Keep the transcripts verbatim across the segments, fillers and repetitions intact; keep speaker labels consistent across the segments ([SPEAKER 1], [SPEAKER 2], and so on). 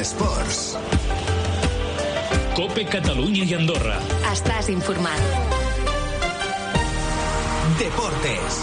[SPEAKER 1] Esports.
[SPEAKER 2] COPE Catalunya i Andorra.
[SPEAKER 3] Estàs informat.
[SPEAKER 1] Deportes.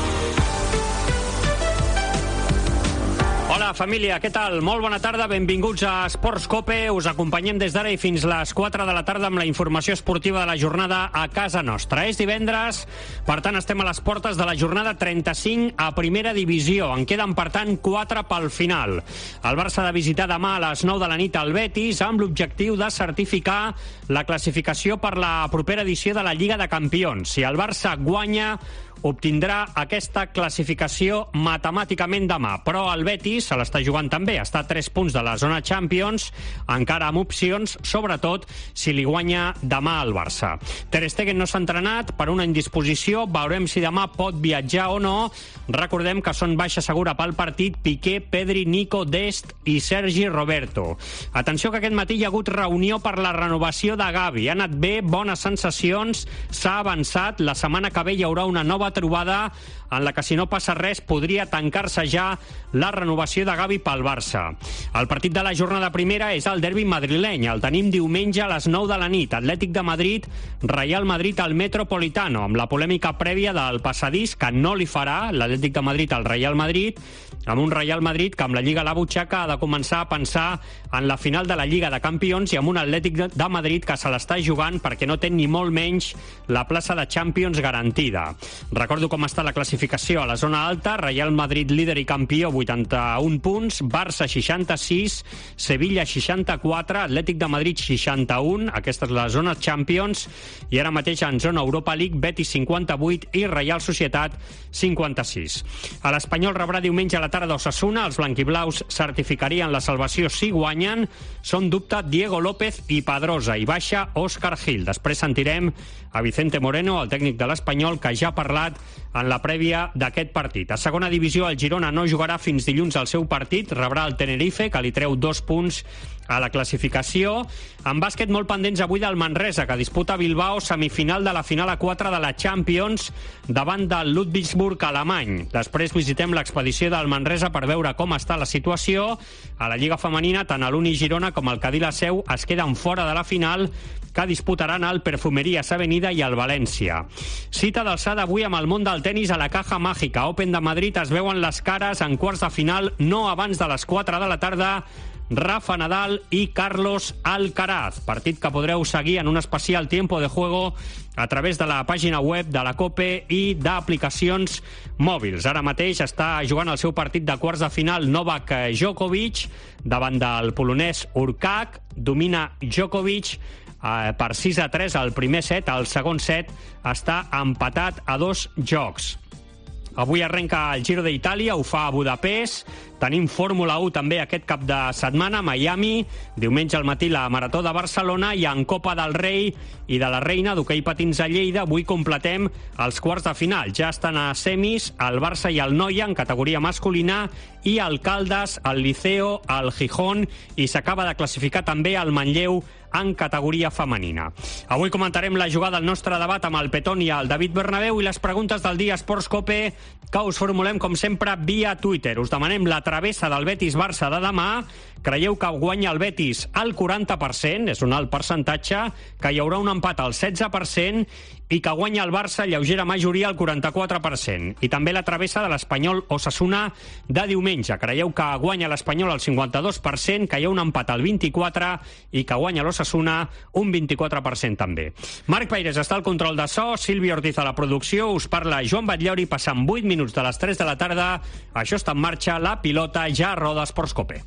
[SPEAKER 4] Hola, família, què tal? Molt bona tarda, benvinguts a Esports COPE. Us acompanyem des d'ara i fins les quatre de la tarda amb la informació esportiva de la jornada a casa nostra. És divendres, per tant estem a les portes de la jornada trenta-cinc a primera divisió. En queden, per tant, quatre pel final. El Barça ha de visitar demà a les nou de la nit al Betis amb l'objectiu de certificar la classificació per la propera edició de la Lliga de Campions. Si el Barça guanya, obtindrà aquesta classificació matemàticament demà, però el Betis se l'està jugant també, està a tres punts de la zona Champions, encara amb opcions, sobretot si li guanya demà al Barça. Ter Stegen no s'ha entrenat per una indisposició, veurem si demà pot viatjar o no. Recordem que són baixa segura pel partit Piqué, Pedri, Nico, Dest i Sergi Roberto. Atenció que aquest matí hi ha hagut reunió per la renovació de Gavi. Ha anat bé, bones sensacions, s'ha avançat, la setmana que ve hi haurà una nova trobada en la que, si no passa res, podria tancar-se ja la renovació de Gavi pel Barça. El partit de la jornada primera és el derbi madrileny. El tenim diumenge a les nou de la nit. Atlètic de Madrid, Real Madrid al Metropolitano, amb la polèmica prèvia del passadís que no li farà l'Atlètic de Madrid al Real Madrid, amb un Real Madrid que amb la Lliga a la butxaca ha de començar a pensar en la final de la Lliga de Campions i amb un Atlètic de Madrid que se l'està jugant perquè no té ni molt menys la plaça de Champions garantida. Recordo com està la classificació a la zona alta: Real Madrid líder i campió, vuitanta-un punts, Barça seixanta-sis, Sevilla seixanta-quatre, Atlètic de Madrid seixanta-un, aquesta és la zona Champions, i ara mateix en zona Europa League Betis cinquanta-vuit i Real Societat cinquanta-sis. A l'Espanyol rebrà diumenge a la tarda Osasuna, els blanquiblaus certificarien la salvació si guanyen, són dubte Diego López i Pedrosa, i baixa Óscar Gil. Després sentirem a Vicente Moreno, el tècnic de l'Espanyol, que ja ha parlat en la prèvia d'aquest partit. A segona divisió, el Girona no jugarà fins dilluns el seu partit, rebrà el Tenerife, que li treu dos punts a la classificació. En bàsquet, molt pendents avui del Manresa, que disputa a Bilbao semifinal de la final a quatre de la Champions davant del Ludwigsburg alemany. Després visitem l'expedició del Manresa per veure com està la situació. A la Lliga Femenina, tant l'Uni Girona com el Cadí la Seu es queden fora de la final, que disputaran el Perfumerías Avenida i el València. Cita d'alçada avui amb el món del tenis a la Caja Mágica. Open de Madrid es veuen les cares en quarts de final, no abans de les quatre de la tarda. Rafa Nadal i Carlos Alcaraz, partit que podreu seguir en un especial tiempo de juego a través de la pàgina web de la COPE i d'aplicacions mòbils. Ara mateix està jugant el seu partit de quarts de final Novak Djokovic davant del polonès Urkak. Domina Djokovic eh, per sis a tres al primer set. El segon set està empatat a dos jocs. Avui arrenca el Giro d'Itàlia, ho fa a Budapest. Tenim Fórmula u també aquest cap de setmana a Miami. Diumenge al matí la Marató de Barcelona, i en Copa del Rei i de la Reina d'hoquei patins a Lleida avui completem els quarts de final. Ja estan a semis el Barça i el Noia en categoria masculina, i el Caldas, el Liceo, el Gijón, i s'acaba de classificar també el Manlleu en categoria femenina. Avui comentarem la jugada al nostre debat amb el Petón i el David Bernabéu i les preguntes del dia Esports COPE, que us formulem com sempre via Twitter. Us demanem la travessa del Betis-Barça de demà. Creieu que guanya el Betis al quaranta per cent, és un alt percentatge, que hi haurà un empat al setze per cent i que guanya el Barça lleugera majoria al quaranta-quatre per cent. I també la travessa de l'Espanyol Osasuna de diumenge. Creieu que guanya l'Espanyol al cinquanta-dos per cent, que hi ha un empat al vint-i-quatre per cent i que guanya l'Osasuna un vint-i-quatre per cent també. Marc Paires està al control de so, Sílvia Ortiz a la producció, us parla Joan Batllori, passant vuit minuts de les tres de la tarda. Això està en marxa, la pilota ja roda Esports COPE.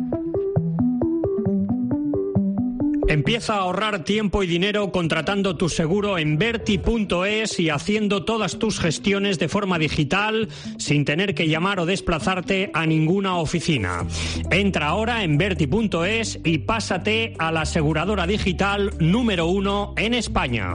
[SPEAKER 4] Empieza a ahorrar tiempo y dinero contratando tu seguro en Verti punto es y haciendo todas tus gestiones de forma digital sin tener que llamar o desplazarte a ninguna oficina. Entra ahora en Verti punto es y pásate a la aseguradora digital número uno en España.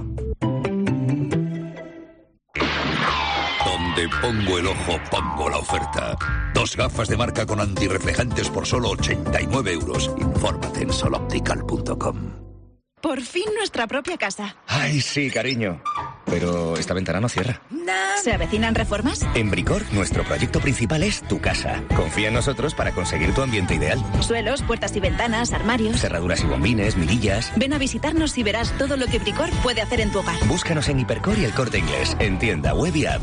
[SPEAKER 5] Donde pongo el ojo, pongo la oferta. Dos gafas de marca con antirreflejantes por solo ochenta y nueve euros. Infórmate en soloptical punto com.
[SPEAKER 6] Por fin nuestra propia casa.
[SPEAKER 7] Ay, sí, cariño.
[SPEAKER 3] pero esta ventana no cierra.
[SPEAKER 6] ¿Se avecinan reformas?
[SPEAKER 3] En Bricor, nuestro proyecto principal es tu casa. Confía en nosotros para conseguir tu ambiente ideal.
[SPEAKER 6] Suelos, puertas y ventanas, armarios...
[SPEAKER 3] cerraduras y bombines, mirillas...
[SPEAKER 6] Ven a visitarnos y verás todo lo que Bricor puede hacer en tu hogar.
[SPEAKER 3] Búscanos en Hipercor y El Corte Inglés, en tienda, web y app.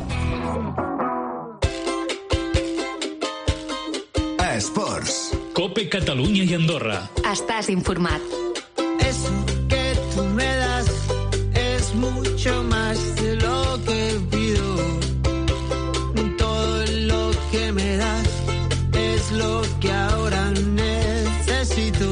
[SPEAKER 1] A Esports.
[SPEAKER 2] Cope Catalunya i Andorra.
[SPEAKER 7] Estàs informat.
[SPEAKER 8] Eso que tú me das es mucho más de lo que pido. Todo lo que me das es lo que ahora necesito.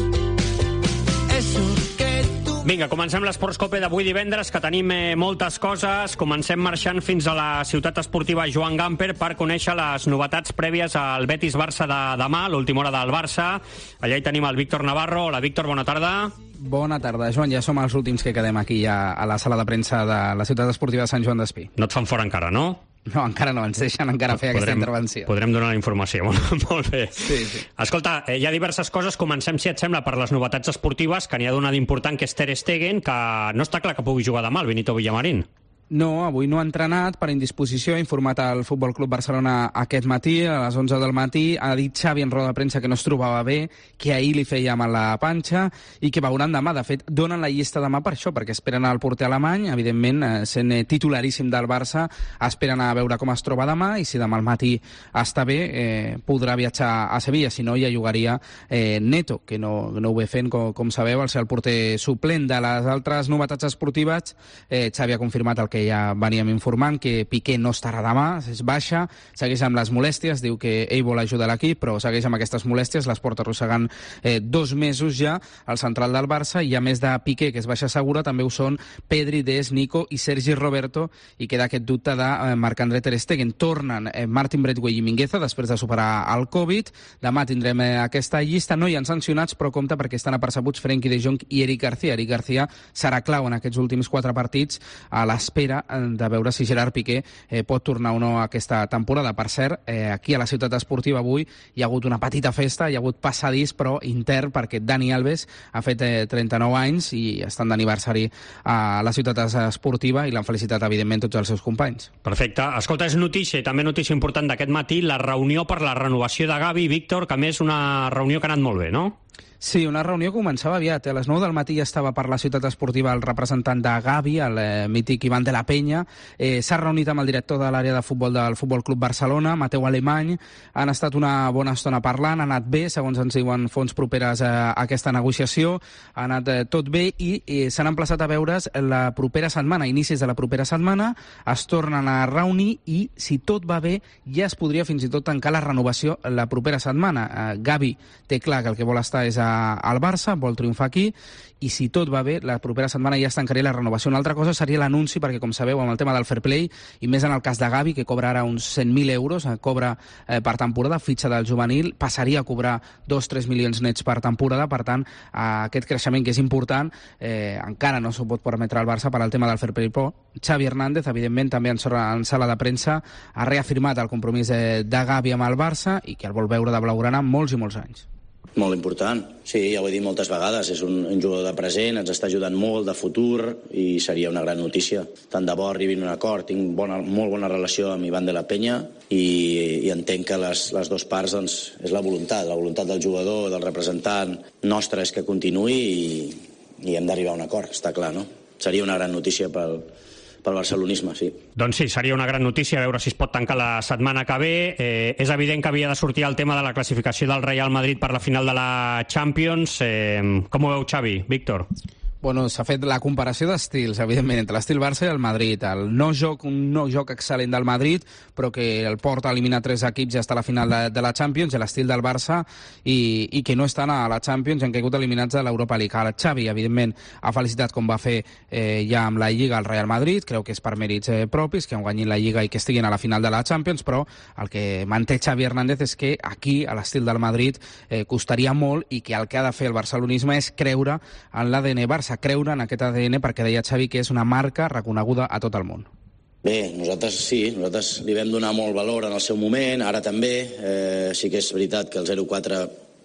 [SPEAKER 8] Eso que tú...
[SPEAKER 4] Vinga, comencem l'Esports Cope d'avui divendres, que tenim eh, moltes coses. Comencem marxant fins a la ciutat esportiva Joan Gamper per conèixer les novetats prèvies al Betis-Barça de demà, l'última hora del Barça. Allà hi tenim el Víctor Navarro. Hola, Víctor, bona tarda.
[SPEAKER 9] Bona tarda, Joan. Ja som els últims que quedem aquí ja a la sala de premsa de la ciutat esportiva de Sant Joan d'Espí.
[SPEAKER 4] No et fan fora encara, no?
[SPEAKER 9] No, encara no, ens deixen encara fer podrem, aquesta intervenció.
[SPEAKER 4] Podrem donar la informació, molt bé.
[SPEAKER 9] Sí, sí.
[SPEAKER 4] Escolta, eh, hi ha diverses coses, comencem, si et sembla, per les novetats esportives, que n'hi ha d'una d'important, que és Ter Stegen, que no està clar que pugui jugar demà, el Benito Villamarín.
[SPEAKER 9] No, avui no ha entrenat per indisposició, ha informat el Futbol Club Barcelona aquest matí, a les onze del matí, ha dit Xavi en roda de premsa que no es trobava bé, que ahir li feia mal la panxa i que veuran demà. De fet, donen la llista demà per això, perquè esperen el porter alemany, evidentment, sent titularíssim del Barça, esperen a veure com es troba demà i si demà al matí està bé, eh, podrà viatjar a Sevilla, si no ja jugaria eh, Neto, que no, no ho ve fent, com, com sabeu, al ser el porter suplent. De les altres novetats esportives, eh, Xavi ha confirmat el que ja veníem informant, que Piqué no estarà demà, és baixa, segueix amb les molèsties, diu que ell vol ajudar l'equip, però segueix amb aquestes molèsties, les porta arrossegant eh, dos mesos ja al central del Barça, i a més de Piqué, que és baixa segura, també ho són Pedri, Des, Nico i Sergi Roberto, i queda aquest dubte de eh, Marc-André Ter Stegen. Tornen eh, Martin Braithwaite i Mingueza després de superar el Covid. Demà tindrem eh, aquesta llista, no hi ha sancionats, però compte perquè estan apercebuts Frenkie de Jong i Eric García. Eric García serà clau en aquests últims quatre partits a l'espera de veure si Gerard Piqué eh, pot tornar o no aquesta temporada. Per cert, eh, aquí a la ciutat esportiva avui hi ha hagut una petita festa, hi ha hagut passadís, però intern, perquè Dani Alves ha fet eh, trenta-nou anys i estan d'aniversari a la ciutat esportiva i l'han felicitat, evidentment, tots els seus companys.
[SPEAKER 4] Perfecte. Escolta, és notícia, i també notícia important d'aquest matí, la reunió per la renovació de Gavi, Víctor, que a més una reunió que ha anat molt bé, no?
[SPEAKER 9] Sí, una reunió que començava aviat. A les nou del matí ja estava per la ciutat esportiva el representant de Gavi, el eh, mític Ivan de la Peña. Eh, S'ha reunit amb el director de l'àrea de futbol del Futbol Club Barcelona, Mateu Alemany. Han estat una bona estona parlant, ha anat bé, segons ens diuen fonts properes a aquesta negociació. Ha anat eh, tot bé i eh, s'han emplaçat a veure's la propera setmana, inicis de la propera setmana. Es tornen a reunir i, si tot va bé, ja es podria fins i tot tancar la renovació la propera setmana. Eh, Gavi té clar que el que vol estar és a al Barça, vol triomfar aquí, i si tot va bé, la propera setmana ja es tancaria la renovació. Una altra cosa seria l'anunci, perquè com sabeu, amb el tema del fair play, i més en el cas de Gavi, que cobra ara uns cent mil euros, cobra eh, per temporada, fitxa del juvenil, passaria a cobrar dos a tres milions nets per temporada. Per tant, eh, aquest creixement que és important, eh, encara no s'ho pot permetre al Barça per al tema del fair play, però Xavi Hernández, evidentment, també en, en sala de premsa, ha reafirmat el compromís de, de Gavi amb el Barça i que el vol veure de blaugrana molts i molts anys.
[SPEAKER 10] Molt important, sí, ja ho he dit moltes vegades, és un, un jugador de present, ens està ajudant molt de futur i seria una gran notícia. Tant de bo arribin a un acord, tinc bona, molt bona relació amb Ivan de la Peña i, i entenc que les, les dues parts doncs, és la voluntat, la voluntat del jugador, del representant nostre és que continuï i, i hem d'arribar a un acord, està clar, no? Seria una gran notícia pel, pel barcelonisme, sí.
[SPEAKER 4] Doncs sí, seria una gran notícia, a veure si es pot tancar la setmana que ve. Eh, és evident que havia de sortir el tema de la classificació del Real Madrid per la final de la Champions. Eh, com ho veu, Xavi? Víctor?
[SPEAKER 9] Bueno, s'ha fet la comparació d'estils, evidentment, entre l'estil Barça i el Madrid. El no joc, un no joc excel·lent del Madrid, però que el porta a eliminar tres equips i està a la final de, de la Champions, i l'estil del Barça, i, i que no estan a la Champions, han caigut eliminats de l'Europa League. El Xavi, evidentment, ha felicitat, com va fer eh, ja amb la Lliga, el Real Madrid, creu que és per mèrits eh, propis, que han guanyat la Lliga i que estiguin a la final de la Champions, però el que manté Xavi Hernández és que aquí, a l'estil del Madrid, eh, costaria molt, i que el que ha de fer el barcelonisme és creure en l'A D N Barça, creure en aquest A D N, perquè deia Xavi que és una marca reconeguda a tot el món.
[SPEAKER 10] Bé, nosaltres sí, nosaltres li vam donar molt valor en el seu moment, ara també. Eh, sí que és veritat que el zero quatre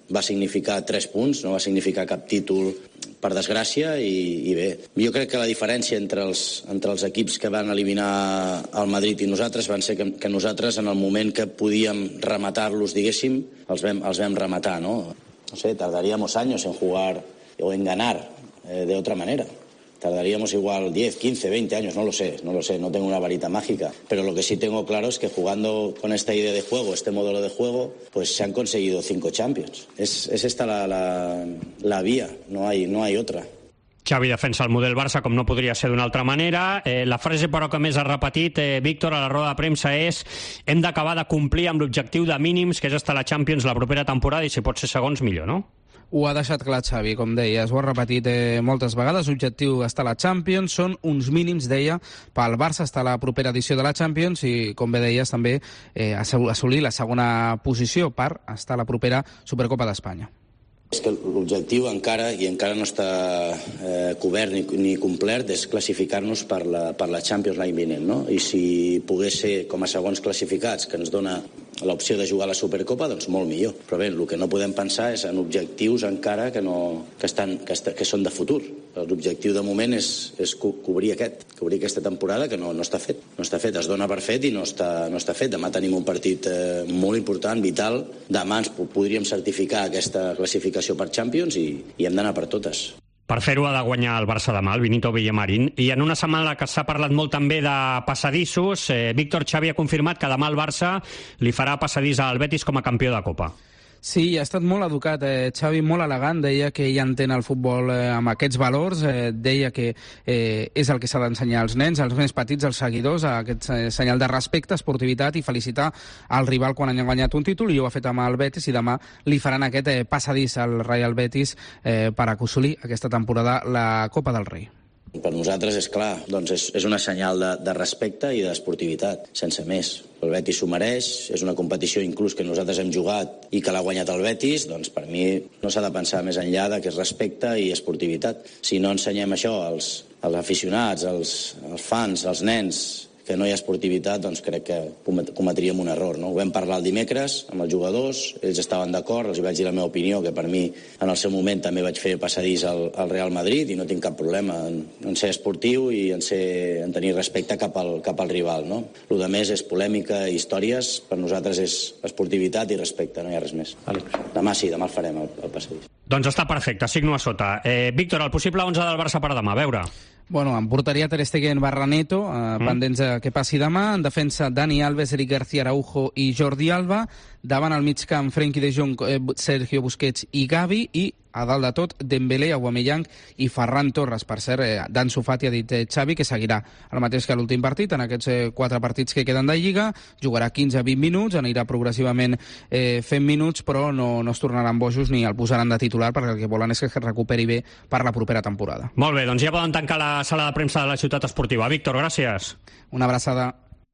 [SPEAKER 10] va significar tres punts, no va significar cap títol, per desgràcia, i, i bé. Jo crec que la diferència entre els, entre els equips que van eliminar el Madrid i nosaltres van ser que, que nosaltres, en el moment que podíem rematar-los, diguéssim, els vam, els vam rematar, no? No sé, tardaríamos años en jugar o en ganar eh, de otra manera. Tardaríamos igual diez, quince, veinte años, no lo sé, no lo sé, no tengo una varita mágica. Pero lo que sí tengo claro es que jugando con esta idea de juego, este modelo de juego, pues se han conseguido cinco Champions. Es, es esta la, la, la vía, no hay, no hay otra.
[SPEAKER 4] Xavi defensa el model Barça com no podria ser d'una altra manera. Eh, la frase, però, que més ha repetit eh, Víctor a la roda de premsa és: hem d'acabar de complir amb l'objectiu de mínims, que és estar a la Champions la propera temporada, i si pot ser segons, millor, no?
[SPEAKER 9] Ho ha deixat clar Xavi, com deies, ho ha repetit eh, moltes vegades, l'objectiu està a la Champions, són uns mínims, deia, pel Barça està a la propera edició de la Champions i, com bé deies, també eh, assolir la segona posició per estar a la propera Supercopa d'Espanya.
[SPEAKER 10] És que l'objectiu encara, i encara no està eh, cobert ni, ni complert, és classificar-nos per la, per la Champions l'any vinent, no? I si pogués ser com a segons classificats, que ens dona l'opció de jugar a la Supercopa, doncs molt millor. Però bé, el que no podem pensar és en objectius encara que, no, que, estan, que, est que són de futur. L'objectiu de moment és, és co cobrir aquest, cobrir aquesta temporada, que no, no està fet. No està fet, es dona per fet i no està, no està fet. Demà tenim un partit eh, molt important, vital. Demà ens podríem certificar aquesta classificació per Champions i, i hem d'anar per totes.
[SPEAKER 4] Per fer-ho ha de guanyar el Barça demà, el Benito Villamarín. I en una setmana que s'ha parlat molt també de passadissos, eh, Víctor, Xavi ha confirmat que demà el Barça li farà passadís al Betis com a campió de Copa.
[SPEAKER 9] Sí, ha estat molt educat, eh, Xavi, molt elegant, deia que ja entén el futbol eh, amb aquests valors, eh, deia que eh, és el que s'ha d'ensenyar als nens, als més petits, als seguidors, a aquest eh, senyal de respecte, esportivitat i felicitar el rival quan han guanyat un títol, i ho ha fet amb el Betis, i demà li faran aquest eh, passadís al Real Betis eh, per aconsolir aquesta temporada la Copa del Rei.
[SPEAKER 10] Per nosaltres, és clar, doncs és, és una senyal de, de respecte i d'esportivitat, sense més. El Betis s'ho mereix, és una competició inclús que nosaltres hem jugat i que l'ha guanyat el Betis, doncs per mi no s'ha de pensar més enllà de que és respecte i esportivitat. Si no ensenyem això als, als aficionats, als, als fans, als nens, que no hi ha esportivitat, doncs crec que cometríem un error, no? Ho vam parlar el dimecres amb els jugadors, ells estaven d'acord, els vaig dir la meva opinió, que per mi en el seu moment també vaig fer passadís al, al Real Madrid i no tinc cap problema en, en ser esportiu i en, ser, en tenir respecte cap al, cap al rival, no? El que més és polèmica i històries, per nosaltres és esportivitat i respecte, no hi ha res més. Demà sí, demà el farem, el, el passadís.
[SPEAKER 4] Doncs està perfecte, signo a sota. Eh, Víctor, el possible onze del Barça per demà, a veure.
[SPEAKER 9] Bueno, en porteria Ter Stegen barra Neto, eh, mm. pendents de què passi demà. En defensa, Dani Alves, Eric García Araujo i Jordi Alba. Davant al mig camp, Frenkie de Jong, eh, Sergio Busquets i Gavi. I a dalt de tot, Dembélé, Aubameyang i Ferran Torres. Per cert, eh, Danso Fati ha dit eh, Xavi que seguirà el mateix que l'últim partit. En aquests eh, quatre partits que queden de Lliga jugarà quinze a vint minuts, anirà progressivament eh, fent minuts, però no, no es tornaran bojos ni el posaran de titular, perquè el que volen és que es recuperi bé per la propera temporada.
[SPEAKER 4] Molt bé, doncs ja poden tancar la sala de premsa de la Ciutat Esportiva. Víctor, gràcies.
[SPEAKER 9] Una abraçada.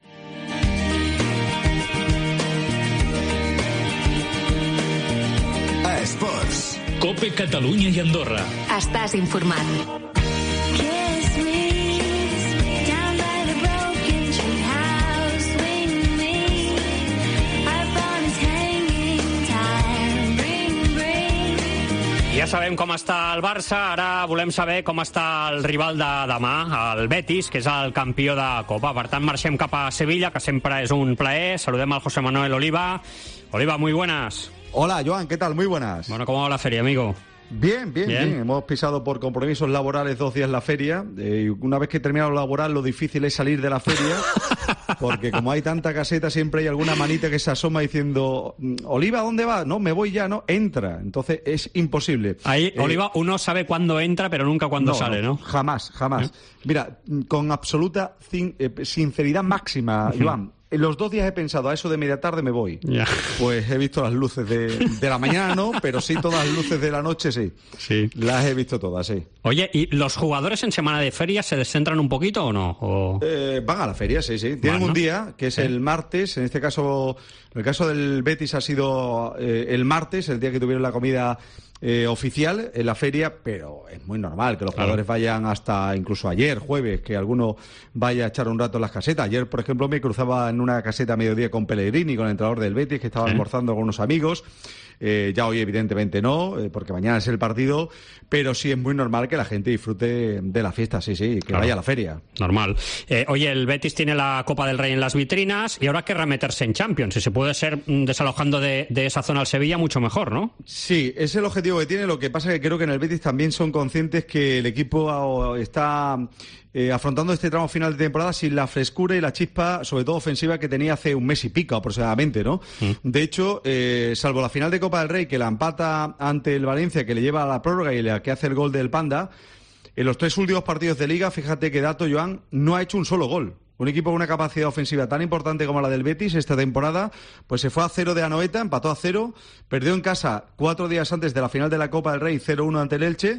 [SPEAKER 1] Esports.
[SPEAKER 2] COPE Catalunya i Andorra.
[SPEAKER 6] Estàs informat.
[SPEAKER 4] Ja sabem com està el Barça, ara volem saber com està el rival de demà, el Betis, que és el campió de Copa. Per tant, marxem cap a Sevilla, que sempre és un plaer. Saludem al José Manuel Oliva. Oliva, muy buenas.
[SPEAKER 7] Hola, Joan, ¿qué tal? Muy buenas.
[SPEAKER 4] Bueno, ¿cómo va la feria, amigo?
[SPEAKER 7] Bien, bien, bien, bien. Hemos pisado por compromisos laborales dos días la feria. Eh, una vez que he terminado lo laboral, lo difícil es salir de la feria, porque como hay tanta caseta, siempre hay alguna manita que se asoma diciendo, Oliva, ¿dónde vas? No, me voy ya, no, entra. Entonces es imposible.
[SPEAKER 4] Ahí,
[SPEAKER 7] eh,
[SPEAKER 4] Oliva, uno sabe cuándo entra, pero nunca cuándo
[SPEAKER 7] no,
[SPEAKER 4] sale, ¿no?
[SPEAKER 7] ¿no? Jamás, jamás. ¿Eh? Mira, con absoluta sinceridad máxima, uh-huh. Joan, en los dos días he pensado, a eso de media tarde me voy. Yeah. Pues he visto las luces de, de la mañana, no, pero sí todas las luces de la noche, sí. Sí. Las he visto todas, sí.
[SPEAKER 4] Oye, ¿y los jugadores en semana de feria se descentran un poquito o no? ¿O...
[SPEAKER 7] Eh, van a la feria, sí, sí. Tienen bueno, un día, que es sí. el martes, en este caso, en el caso del Betis ha sido eh, el martes, el día que tuvieron la comida eh, oficial en la feria, pero es muy normal que los
[SPEAKER 4] claro.
[SPEAKER 7] jugadores vayan hasta incluso ayer, jueves, que alguno vaya a echar un rato en las casetas. Ayer, por ejemplo, me cruzaba en una caseta a mediodía con Pellegrini, con el entrenador del Betis, que estaba ¿Eh? almorzando con unos amigos. Eh, ya hoy evidentemente no, eh, porque mañana es el partido, pero sí es muy normal que la gente disfrute de la fiesta, sí, sí, que claro. vaya a la feria.
[SPEAKER 4] Normal. Eh, oye, el Betis tiene la Copa del Rey en las vitrinas y ahora querrá meterse en Champions. Si se puede ser desalojando de, de esa zona al Sevilla, mucho mejor, ¿no?
[SPEAKER 7] Sí, es el objetivo que tiene. Lo que pasa es que creo que en el Betis también son conscientes que el equipo está eh, afrontando este tramo final de temporada sin la frescura y la chispa, sobre todo ofensiva, que tenía hace un mes y pico aproximadamente, ¿no? Mm. De hecho, eh, salvo la final de Copa del Rey, que la empata ante el Valencia, que le lleva a la prórroga y la que hace el gol del Panda, en los tres últimos partidos de Liga, fíjate que dato, Joan, no ha hecho un solo gol. Un equipo con una capacidad ofensiva tan importante como la del Betis esta temporada, pues se fue a cero de Anoeta, empató a cero, perdió en casa cuatro días antes de la final de la Copa del Rey cero uno ante el Elche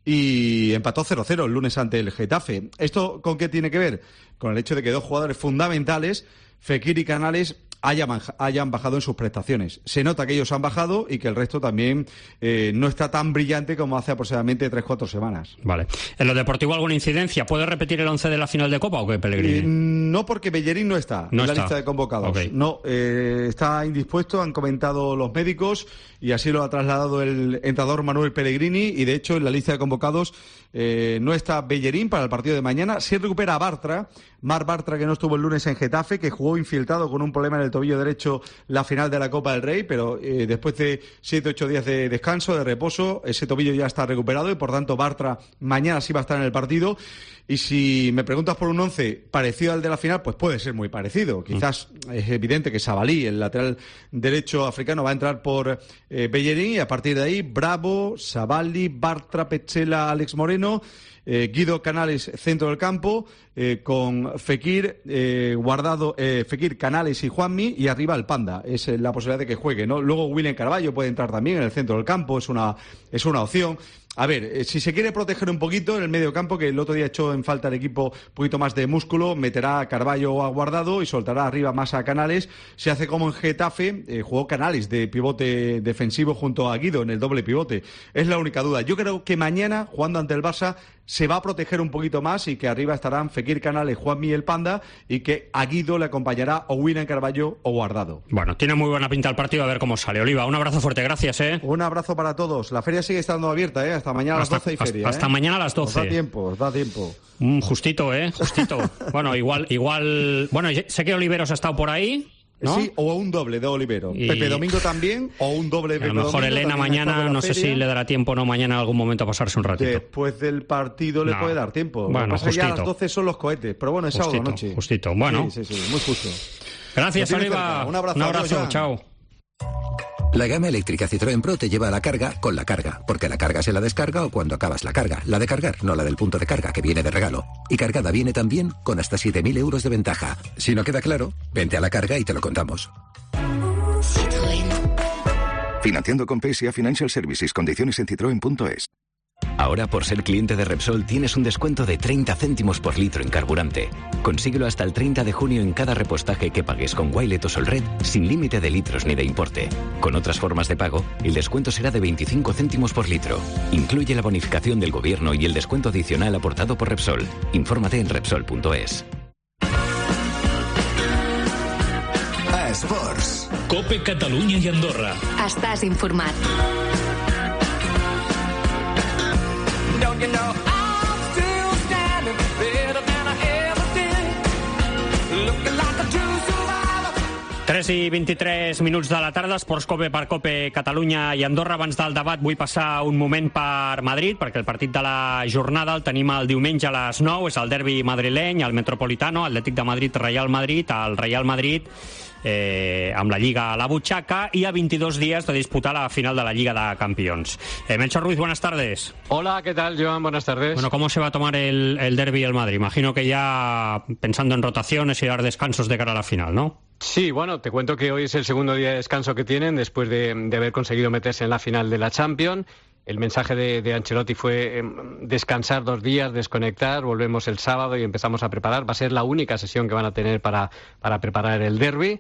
[SPEAKER 7] y empató cero cero el lunes ante el Getafe. ¿Esto con qué tiene que ver? Con el hecho de que dos jugadores fundamentales, Fekir y Canales, hayan, hayan bajado en sus prestaciones. Se nota que ellos han bajado y que el resto también eh, no está tan brillante como hace aproximadamente tres cuatro semanas.
[SPEAKER 4] Vale. ¿En lo deportivo alguna incidencia? ¿Puede repetir el once de la final de Copa o qué, Pellegrini?
[SPEAKER 7] Eh, no, porque Bellerín no está
[SPEAKER 4] no
[SPEAKER 7] en la
[SPEAKER 4] está.
[SPEAKER 7] lista de convocados.
[SPEAKER 4] Okay.
[SPEAKER 7] No, eh, está indispuesto, han comentado los médicos y así lo ha trasladado el entrenador Manuel Pellegrini y de hecho en la lista de convocados eh, no está Bellerín para el partido de mañana. Sí recupera a Bartra, Marc Bartra, que no estuvo el lunes en Getafe, que jugó infiltrado con un problema en el tobillo derecho la final de la Copa del Rey, pero eh, después de siete ocho días de descanso, de reposo, ese tobillo ya está recuperado y por tanto Bartra mañana sí va a estar en el partido. Y si me preguntas por un once parecido al de la final, pues puede ser muy parecido. Quizás mm. es evidente que Sabalí, el lateral derecho africano, va a entrar por eh, Bellerín y a partir de ahí Bravo, Sabalí, Bartra, Petzela, Alex Moreno, eh, Guido Canales, centro del campo, eh, con Fekir, eh, Guardado, eh, Fekir, Canales y Juanmi, y arriba el Panda. Es eh, la posibilidad de que juegue, ¿no? Luego William Carvalho puede entrar también en el centro del campo, es una, es una opción. A ver, eh, si se quiere proteger un poquito en el medio campo, que el otro día echó en falta el equipo un poquito más de músculo, meterá a Carvalho o a Guardado y soltará arriba más a Canales. Se hace como en Getafe, eh, jugó Canales de pivote defensivo junto a Guido en el doble pivote. Es la única duda. Yo creo que mañana, jugando ante el Barça, se va a proteger un poquito más y que arriba estarán Fekir, Canales, Juanmi y el Panda y que a Guido le acompañará o William Carvalho o Guardado.
[SPEAKER 4] Bueno, tiene muy buena pinta el partido, a ver cómo sale. Oliva, un abrazo fuerte, gracias, ¿eh?
[SPEAKER 7] Un abrazo para todos. La feria sigue estando abierta, ¿eh? Hasta mañana
[SPEAKER 4] hasta,
[SPEAKER 7] a las doce y feria.
[SPEAKER 4] Hasta, hasta
[SPEAKER 7] ¿eh?
[SPEAKER 4] mañana a las doce.
[SPEAKER 7] Os da tiempo, os da tiempo.
[SPEAKER 4] Mm, justito, ¿eh? Justito. Bueno, igual, igual... Bueno, sé que Oliveros ha estado por ahí, ¿no?
[SPEAKER 7] Sí, o un doble de Olivero.
[SPEAKER 4] Y...
[SPEAKER 7] Pepe Domingo también, o un doble de Pepe Domingo.
[SPEAKER 4] A lo mejor Elena mañana, no sé si le dará tiempo o no mañana en algún momento a pasarse un ratito.
[SPEAKER 7] Después del partido le no. puede dar tiempo.
[SPEAKER 4] Bueno,
[SPEAKER 7] lo que pasa
[SPEAKER 4] justito.
[SPEAKER 7] Ya a las doce son los cohetes, pero bueno, es sábado noche.
[SPEAKER 4] Justito, bueno.
[SPEAKER 7] Sí, sí, sí, muy justo.
[SPEAKER 4] Gracias, Oliva.
[SPEAKER 7] Un abrazo,
[SPEAKER 4] un abrazo chao.
[SPEAKER 11] La gama eléctrica Citroën Pro te lleva a la carga con la carga, porque la carga se la descarga o cuando acabas la carga. La de cargar, no la del punto de carga, que viene de regalo. Y cargada viene también con hasta siete mil euros de ventaja. Si no queda claro, vente a la carga y te lo contamos.
[SPEAKER 12] Citroën. Financiando con P S A Financial Services. Condiciones en citroen punto es.
[SPEAKER 13] Ahora, por ser cliente de Repsol, tienes un descuento de treinta céntimos por litro en carburante. Consíguelo hasta el treinta de junio en cada repostaje que pagues con Wilet o Solred, sin límite de litros ni de importe. Con otras formas de pago, el descuento será de veinticinco céntimos por litro. Incluye la bonificación del gobierno y el descuento adicional aportado por Repsol. Infórmate en Repsol punto es.
[SPEAKER 1] Esports.
[SPEAKER 2] Cope Catalunya i Andorra.
[SPEAKER 6] Estàs informat.
[SPEAKER 8] Don't you know I'm still standing better than I ever did, looking like a true survivor.
[SPEAKER 4] tres i vint-i-tres minuts de la tarda, Esports Cope per Cope Catalunya i Andorra. Abans del debat vull passar un moment per Madrid, perquè el partit de la jornada el tenim el diumenge a les nou, és el derbi madrileny, el Metropolitano, Atlètic de Madrid, Real Madrid, el Real Madrid eh, amb la Lliga a la butxaca y a veintidós días de disputar la final de la Liga de Campeones. Eh, Melchor Ruiz, buenas tardes.
[SPEAKER 14] Hola, ¿qué tal, Joan? Buenas tardes.
[SPEAKER 4] Bueno, ¿cómo se va a tomar el, el derbi y el Madrid? Imagino que ya pensando en rotaciones y dar descansos de cara a la final, ¿no?
[SPEAKER 14] Sí, bueno, te cuento que hoy es el segundo día de descanso que tienen después de, de haber conseguido meterse en la final de la Champions. El mensaje de, de Ancelotti fue eh, descansar dos días, desconectar, volvemos el sábado y empezamos a preparar. Va a ser la única sesión que van a tener para, para preparar el derbi.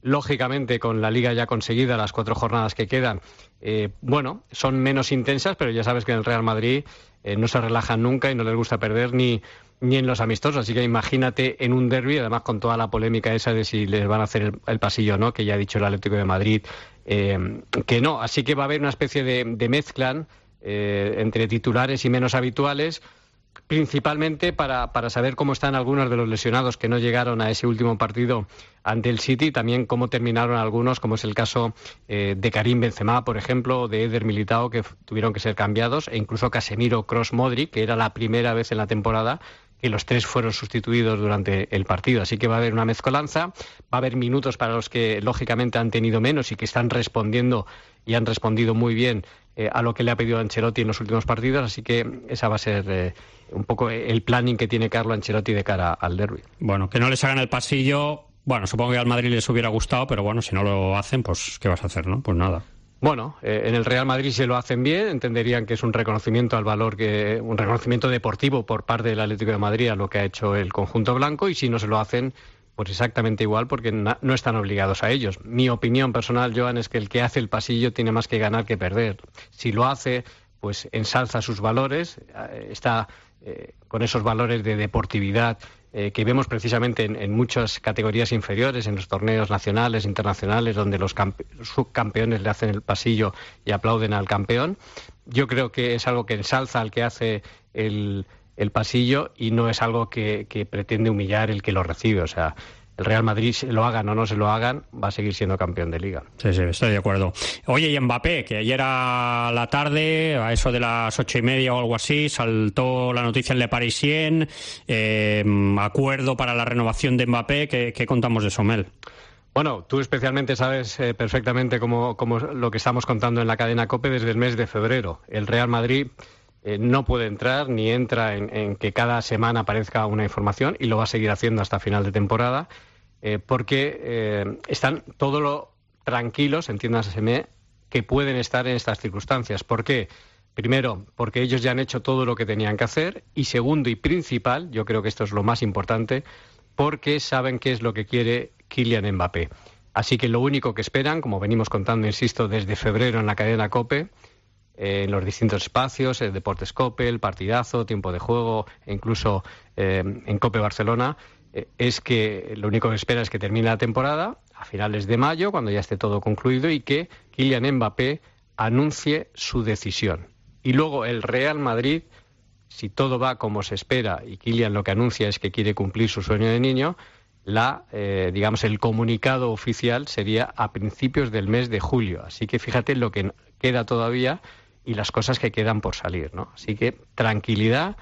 [SPEAKER 14] lógicamente con la Liga ya conseguida, las cuatro jornadas que quedan, eh, bueno, son menos intensas, pero ya sabes que en el Real Madrid eh, no se relajan nunca y no les gusta perder ni, ni en los amistosos. Así que imagínate en un derbi, además con toda la polémica esa de si les van a hacer el, el pasillo o no, que ya ha dicho el Atlético de Madrid eh, que no. Así que va a haber una especie de, de mezcla eh, entre titulares y menos habituales, principalmente para, para saber cómo están algunos de los lesionados que no llegaron a ese último partido ante el City, también cómo terminaron algunos, como es el caso eh, de Karim Benzema, por ejemplo, o de Eder Militao, que f- tuvieron que ser cambiados, e incluso Casemiro, Kroos, Modric, que era la primera vez en la temporada que los tres fueron sustituidos durante el partido. Así que va a haber una mezcolanza, va a haber minutos para los que lógicamente han tenido menos y que están respondiendo y han respondido muy bien eh, a lo que le ha pedido Ancelotti en los últimos partidos, así que esa va a ser eh, un poco el planning que tiene Carlo Ancelotti de cara al derbi.
[SPEAKER 4] Bueno, que no les hagan el pasillo, bueno, supongo que al Madrid les hubiera gustado, pero bueno, si no lo hacen, pues ¿qué vas a hacer, no? Pues nada.
[SPEAKER 14] Bueno, eh, en el Real Madrid si lo hacen bien, entenderían que es un reconocimiento al valor, que un reconocimiento deportivo por parte del Atlético de Madrid a lo que ha hecho el conjunto blanco, y si no se lo hacen, pues exactamente igual, porque na- no están obligados a ellos. Mi opinión personal, Joan, es que el que hace el pasillo tiene más que ganar que perder. Si lo hace, pues ensalza sus valores, eh, está eh, con esos valores de deportividad eh, que vemos precisamente en, en muchas categorías inferiores, en los torneos nacionales, internacionales, donde los campe- subcampeones le hacen el pasillo y aplauden al campeón. Yo creo que es algo que ensalza al que hace el, el pasillo y no es algo que, que pretende humillar el que lo recibe. O sea, el Real Madrid, se lo hagan o no se lo hagan, va a seguir siendo campeón de Liga.
[SPEAKER 4] Sí, sí, estoy de acuerdo. Oye, y Mbappé, que ayer a la tarde, a eso de las ocho y media o algo así, saltó la noticia en Le Parisien, eh, acuerdo para la renovación de Mbappé. ¿Qué, qué contamos de eso, Mel?
[SPEAKER 14] Bueno, tú especialmente sabes eh, perfectamente cómo, cómo lo que estamos contando en la cadena COPE desde el mes de febrero. El Real Madrid eh, no puede entrar ni entra en, en que cada semana aparezca una información, y lo va a seguir haciendo hasta final de temporada, eh, porque eh, están todo lo tranquilos, entiéndaseme, que pueden estar en estas circunstancias. ¿Por qué? Primero, porque ellos ya han hecho todo lo que tenían que hacer, y segundo y principal, yo creo que esto es lo más importante, porque saben qué es lo que quiere Kylian Mbappé. Así que lo único que esperan, como venimos contando, insisto, desde febrero en la cadena COPE, eh, en los distintos espacios, el Deportes COPE, el Partidazo, Tiempo de Juego, e incluso eh, en COPE Barcelona, eh, es que lo único que esperan es que termine la temporada a finales de mayo, cuando ya esté todo concluido, y que Kylian Mbappé anuncie su decisión. Y luego el Real Madrid, si todo va como se espera y Kylian lo que anuncia es que quiere cumplir su sueño de niño, la, eh, digamos, el comunicado oficial sería a principios del mes de julio. Así que fíjate lo que queda todavía y las cosas que quedan por salir, ¿no? Así que tranquilidad,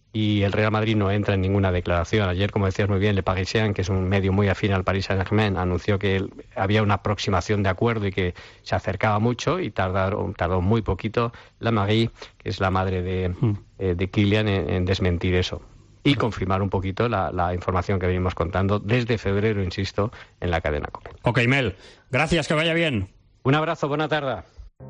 [SPEAKER 14] y el Real Madrid no entra en ninguna declaración. Ayer, como decías muy bien, Le Parisien, que es un medio muy afín al Paris Saint-Germain, anunció que él, había una aproximación de acuerdo y que se acercaba mucho, y tardaron, tardó muy poquito la Marie, que es la madre de, mm. eh, de Kylian, en, en desmentir eso y confirmar un poquito la, la información que venimos contando desde febrero, insisto, en la cadena COPE.
[SPEAKER 4] Ok, Mel, gracias, que vaya bien.
[SPEAKER 14] Un abrazo, bona tarda.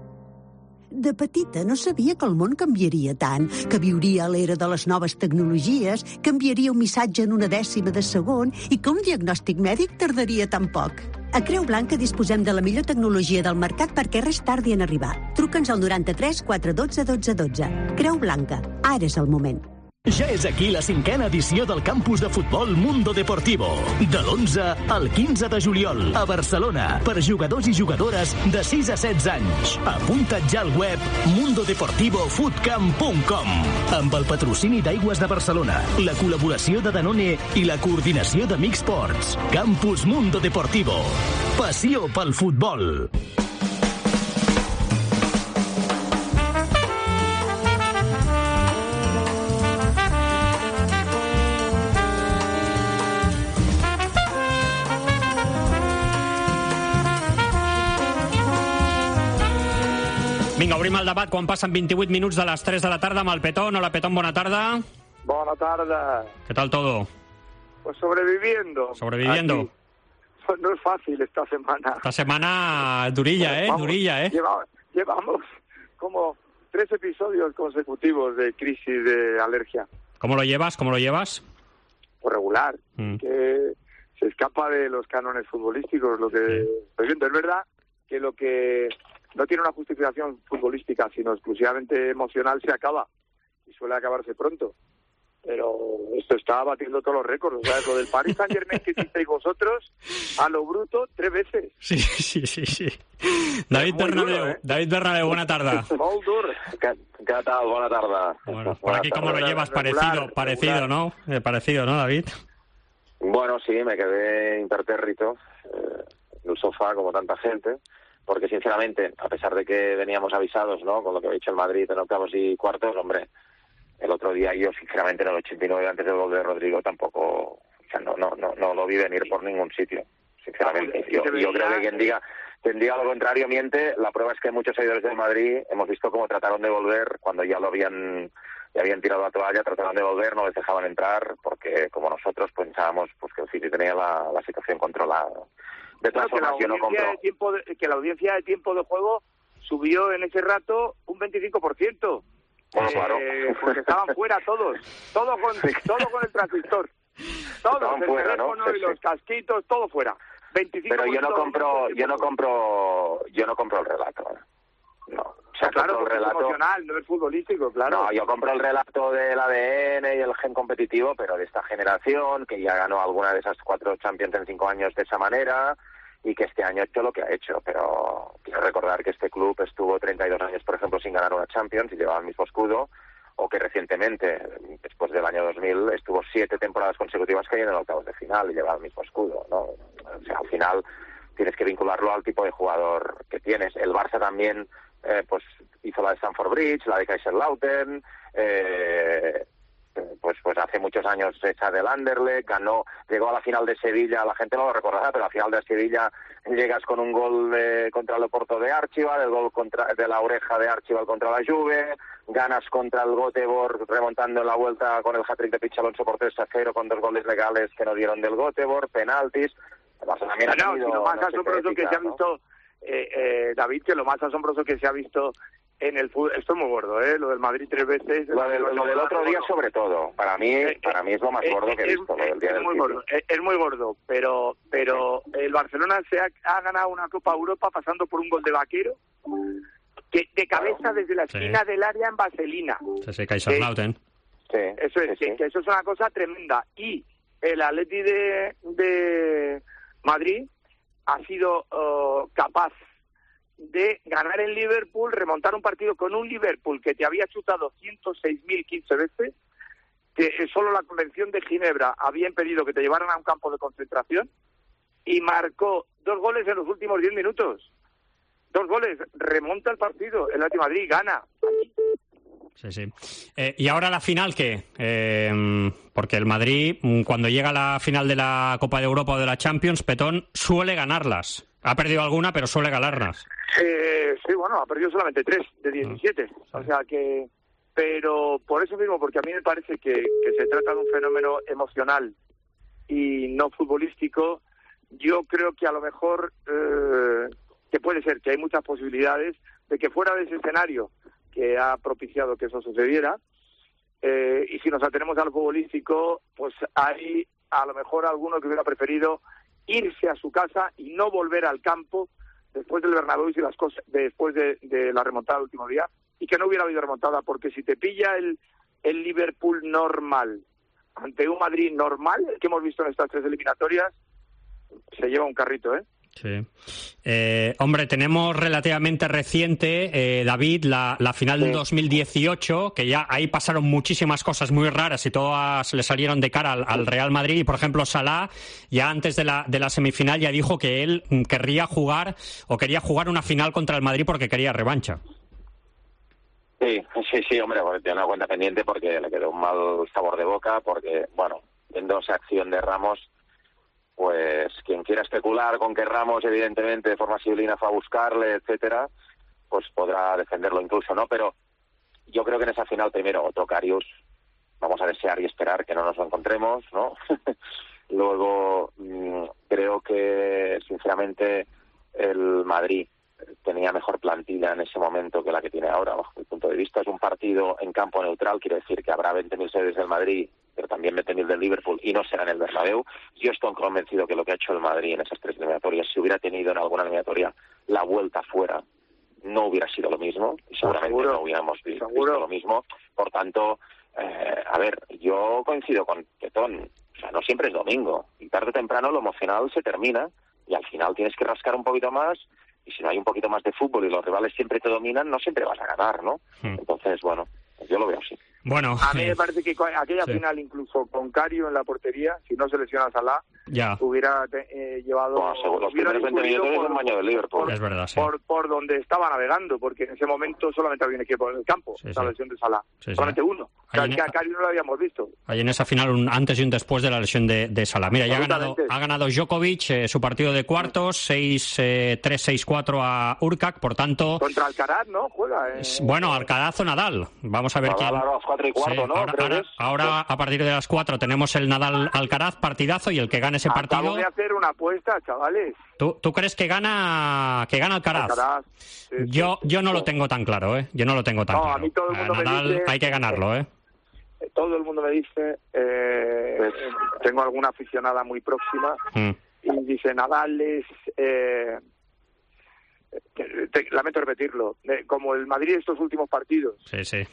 [SPEAKER 15] De petita no sabia que el món canviaria tant, que viuria a l'era de les noves tecnologies, que enviaria un missatge en una dècima de segon i que un diagnòstic mèdic tardaria tan poc. A Creu Blanca disposem de la millor tecnologia del mercat perquè res tardi en arribar. Truca'ns al noranta-tres quatre dotze dotze dotze. Creu Blanca, ara és el moment.
[SPEAKER 2] Ja és aquí la cinquena edició del campus de futbol Mundo Deportivo. De l'onze al quinze de juliol, a Barcelona, per jugadors i jugadores de sis a setze anys. Apunta't ja al web mundo deportivo footcamp punt com. Amb el patrocini d'Aigües de Barcelona, la col·laboració de Danone i la coordinació de Mixports. Campus Mundo Deportivo. Passió pel futbol.
[SPEAKER 4] Vinga, obrim el debat quan passen vint-i-vuit minuts de les tres de la tarda amb el Petón. Hola, Petón, bona tarda.
[SPEAKER 16] Buena tarde.
[SPEAKER 4] ¿Qué tal todo?
[SPEAKER 16] Pues sobreviviendo.
[SPEAKER 4] Sobreviviendo.
[SPEAKER 16] Aquí. Pues no es fácil esta semana.
[SPEAKER 4] Esta semana durilla, ¿eh?
[SPEAKER 16] Vamos,
[SPEAKER 4] durilla, ¿eh?
[SPEAKER 16] Lleva, llevamos como tres episodios consecutivos de crisis de alergia.
[SPEAKER 4] ¿Cómo lo llevas? ¿Cómo lo llevas?
[SPEAKER 16] Por regular.
[SPEAKER 4] Mm.
[SPEAKER 16] Que se escapa de los cánones futbolísticos, lo que estoy viendo. Es verdad que lo que no tiene una justificación futbolística, sino exclusivamente emocional, se acaba, y suele acabarse pronto. Pero esto está batiendo todos los récords. O sea, lo del Paris Saint-Germain que hicisteis vosotros, a lo bruto, tres veces.
[SPEAKER 4] Sí, sí, sí, sí. David Bernabéu, duro, ¿eh? David Bernabéu, buena tarda.
[SPEAKER 16] Molt dur.
[SPEAKER 17] ¿Qué, ¿Qué tal? Buena tarda.
[SPEAKER 4] Bueno, por aquí cómo lo llevas, parecido, parecido, ¿no? Eh, parecido, ¿no, David?
[SPEAKER 17] Bueno, sí, me quedé impertérrito eh, en el sofá, como tanta gente, porque sinceramente, a pesar de que veníamos avisados, ¿no?, con lo que había hecho el Madrid en octavos y cuartos, hombre, el otro día yo, sinceramente, en el ochenta y nueve, antes del gol de Rodrigo, tampoco, o sea, no, no, no, no lo vi venir por ningún sitio, sinceramente. Yo, yo creo que quien diga, quien diga lo contrario miente. La prueba es que muchos seguidores del Madrid hemos visto cómo trataron de volver cuando ya lo habían, ya habían tirado la toalla, trataron de volver, no les dejaban entrar, porque como nosotros pensábamos pues que el City tenía la, la situación controlada. De todas
[SPEAKER 16] Claro,
[SPEAKER 17] formas,
[SPEAKER 16] que,
[SPEAKER 17] yo
[SPEAKER 16] la
[SPEAKER 17] no compro...
[SPEAKER 16] audiencia de tiempo de, que la audiencia de tiempo de juego subió en ese rato un veinticinco por ciento.
[SPEAKER 17] Bueno, claro.
[SPEAKER 16] Eh, porque estaban fuera todos, todo con, todo con el transistor, todos,
[SPEAKER 17] Estaban
[SPEAKER 16] el
[SPEAKER 17] fuera, ¿no?
[SPEAKER 16] teléfono
[SPEAKER 17] Sí,
[SPEAKER 16] y
[SPEAKER 17] sí.
[SPEAKER 16] los casquitos, todo fuera. veinticinco
[SPEAKER 17] Pero yo no
[SPEAKER 16] por ciento
[SPEAKER 17] compro,
[SPEAKER 16] de
[SPEAKER 17] yo no compro, yo no compro el relato. ¿eh? No. O sea,
[SPEAKER 16] Claro,
[SPEAKER 17] compro
[SPEAKER 16] porque
[SPEAKER 17] el relato...
[SPEAKER 16] es emocional, no es futbolístico, claro.
[SPEAKER 17] No, yo compro el relato del A D N y el gen competitivo, pero de esta generación, que ya ganó alguna de esas cuatro Champions en cinco años de esa manera, y que este año ha hecho lo que ha hecho. Pero quiero recordar que este club estuvo treinta y dos años, por ejemplo, sin ganar una Champions y llevaba el mismo escudo, o que recientemente, después del año dos mil, estuvo siete temporadas consecutivas que hay en el octavos de final y llevaba el mismo escudo, ¿no? O sea, al final tienes que vincularlo al tipo de jugador que tienes. El Barça también eh, pues hizo la de Stamford Bridge, la de Kaiserslautern, eh, pues pues hace muchos años esa del Anderlecht, ganó, llegó a la final de Sevilla, la gente no lo recordará, pero a la final de Sevilla llegas con un gol de, contra el Oporto de Archibald, el gol contra, de la oreja de Archibald contra la Juve, ganas contra el Göteborg remontando en la vuelta con el hat-trick de Pichi Alonso por tres a cero con dos goles legales que no dieron del Göteborg, penaltis. El Barça también ha
[SPEAKER 16] No,
[SPEAKER 17] tenido,
[SPEAKER 16] si lo más
[SPEAKER 17] no sé,
[SPEAKER 16] asombroso que
[SPEAKER 17] crítica,
[SPEAKER 16] se ha
[SPEAKER 17] ¿no?
[SPEAKER 16] visto, eh, eh, David, que lo más asombroso que se ha visto en el fútbol, esto es muy gordo, ¿eh? Lo del Madrid tres veces.
[SPEAKER 17] Lo, del, lo del otro día sobre todo, para mí
[SPEAKER 16] Eh,
[SPEAKER 17] para mí es lo más
[SPEAKER 16] eh,
[SPEAKER 17] gordo que he
[SPEAKER 16] es-
[SPEAKER 17] visto, lo del día
[SPEAKER 16] es
[SPEAKER 17] del
[SPEAKER 16] muy
[SPEAKER 17] City.
[SPEAKER 16] gordo, es, es muy gordo, pero pero el Barcelona se ha, ha ganado una Copa Europa pasando por un gol de Vaquero, que de cabeza desde la esquina
[SPEAKER 4] Sí.
[SPEAKER 16] del área en vaselina.
[SPEAKER 4] Sí, sí, Kaiserslautern.
[SPEAKER 16] Eso es, que, que eso es una cosa tremenda. Y el Atleti de, de Madrid ha sido uh, capaz de ganar en Liverpool, remontar un partido con un Liverpool que te había chutado ciento seis mil quince veces, que eh, solo la Convención de Ginebra había impedido que te llevaran a un campo de concentración, y marcó dos goles en los últimos diez minutos. Dos goles, remonta el partido, el Atleti de Madrid gana.
[SPEAKER 4] Sí, sí. Eh, ¿Y ahora la final qué? Eh, porque el Madrid, mm, cuando llega a la final de la Copa de Europa o de la Champions, Petón suele ganarlas. Ha perdido alguna, pero suele ganarlas.
[SPEAKER 16] Eh, sí, bueno, ha perdido solamente tres de diecisiete. O sea que... Pero por eso mismo, porque a mí me parece que, que se trata de un fenómeno emocional y no futbolístico, yo creo que a lo mejor, eh, que puede ser, que hay muchas posibilidades de que fuera de ese escenario que ha propiciado que eso sucediera, eh, y si nos atenemos al futbolístico, pues hay a lo mejor alguno que hubiera preferido irse a su casa y no volver al campo después del Bernabéu y las cosas, después de, de la remontada del último día, y que no hubiera habido remontada, porque si te pilla el, el Liverpool normal ante un Madrid normal, el que hemos visto en estas tres eliminatorias, se lleva un carrito, ¿eh?
[SPEAKER 4] Sí. Eh, hombre, tenemos relativamente reciente, eh, David, la, la final del dos mil dieciocho, que ya ahí pasaron muchísimas cosas muy raras y todas le salieron de cara al, al Real Madrid. Y, por ejemplo, Salah, ya antes de la, de la semifinal, ya dijo que él querría jugar o quería jugar una final contra el Madrid porque quería revancha.
[SPEAKER 17] Sí, sí, sí, hombre, pues tiene una cuenta pendiente porque le quedó un mal sabor de boca, porque, bueno, viendo esa acción de Ramos, pues quien quiera especular con que Ramos, evidentemente, de forma sibilina fue a buscarle, etcétera, pues podrá defenderlo incluso, ¿no? Pero yo creo que en esa final, primero, otro Karius, vamos a desear y esperar que no nos lo encontremos, ¿no? Luego, mmm, creo que, sinceramente, el Madrid tenía mejor plantilla en ese momento que la que tiene ahora, bajo mi punto de vista. Es un partido en campo neutral, quiere decir que habrá veinte mil sedes del Madrid, también veinte mil del Liverpool y no será en el Bernabéu. Yo estoy convencido que lo que ha hecho el Madrid en esas tres eliminatorias, si hubiera tenido en alguna eliminatoria la vuelta fuera, no hubiera sido lo mismo y seguramente
[SPEAKER 16] Seguro.
[SPEAKER 17] no hubiéramos visto, visto lo mismo. Por tanto, eh, a ver, yo coincido con Petón, o sea, no siempre es domingo y tarde o temprano lo emocional se termina y al final tienes que rascar un poquito más y si no hay un poquito más de fútbol y los rivales siempre te dominan, no siempre vas a ganar, ¿no? Hmm. Entonces, bueno, yo lo veo así.
[SPEAKER 4] Bueno,
[SPEAKER 16] a mí me parece que aquella sí. final, incluso con Cario en la portería, si no se lesiona Salah,
[SPEAKER 4] ya.
[SPEAKER 16] hubiera eh, llevado...
[SPEAKER 17] Bueno, seguro, los primeros veinte minutos es un baño de Liverpool.
[SPEAKER 16] Por,
[SPEAKER 4] es verdad, sí.
[SPEAKER 16] por, por donde estaba navegando, porque en ese momento solamente había un equipo en el campo, sí, la sí. lesión de Salah. Sí, solamente sí. uno. O sea, que a Cario no lo habíamos visto.
[SPEAKER 4] Hay en esa final un antes y un después de la lesión de, de Salah. Mira, ya ha ganado, ha ganado Djokovic eh, su partido de cuartos, seis tres seis cuatro a Urcac, por tanto...
[SPEAKER 16] Contra Alcaraz, ¿no? Juega. Eh...
[SPEAKER 4] Bueno, Alcaraz o Nadal. Vamos a ver
[SPEAKER 17] Nadal,
[SPEAKER 4] quién...
[SPEAKER 17] Ahora a las cuatro y cuarto,
[SPEAKER 4] sí,
[SPEAKER 17] ¿no?
[SPEAKER 4] Ahora, ahora, ahora, a partir de las cuatro, tenemos el Nadal-Alcaraz, partidazo, y el que gane ese partido...
[SPEAKER 16] Acabo de hacer una apuesta, chavales.
[SPEAKER 4] ¿Tú, tú crees que gana que gana Alcaraz?
[SPEAKER 16] Alcaraz sí,
[SPEAKER 4] yo
[SPEAKER 16] sí,
[SPEAKER 4] yo no
[SPEAKER 16] sí.
[SPEAKER 4] lo tengo tan claro, ¿eh? Yo no lo tengo tan
[SPEAKER 16] no,
[SPEAKER 4] claro.
[SPEAKER 16] A mí todo el mundo
[SPEAKER 4] a Nadal
[SPEAKER 16] me dice,
[SPEAKER 4] hay que ganarlo, ¿eh?
[SPEAKER 16] Todo el mundo me dice, eh, pues, tengo alguna aficionada muy próxima, mm. y dice, Nadal es... Eh, te, te, lamento repetirlo, eh, como el Madrid estos últimos partidos.
[SPEAKER 4] Sí, sí.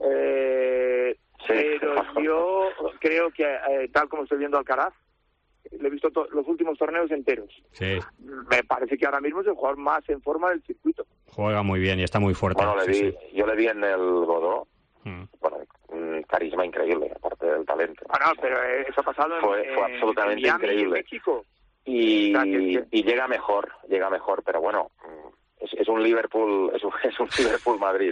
[SPEAKER 16] Eh, sí. Pero yo creo que, eh, tal como estoy viendo Alcaraz, le he visto to- los últimos torneos enteros.
[SPEAKER 4] Sí.
[SPEAKER 16] Me parece que ahora mismo es el jugador más en forma del circuito.
[SPEAKER 4] Juega muy bien y está muy fuerte.
[SPEAKER 17] Bueno, le
[SPEAKER 4] sí,
[SPEAKER 17] vi,
[SPEAKER 4] sí.
[SPEAKER 17] yo le vi en el Godó,
[SPEAKER 4] mm.
[SPEAKER 17] bueno, un carisma increíble, aparte del talento.
[SPEAKER 16] Bueno, pero eso ha pasado
[SPEAKER 17] fue,
[SPEAKER 16] en,
[SPEAKER 17] fue absolutamente
[SPEAKER 16] en Miami,
[SPEAKER 17] increíble.
[SPEAKER 16] En México.
[SPEAKER 17] Y,
[SPEAKER 16] o sea, que, que...
[SPEAKER 17] y llega mejor, llega mejor, pero bueno... Es, es un Liverpool, es un, es un Liverpool Madrid.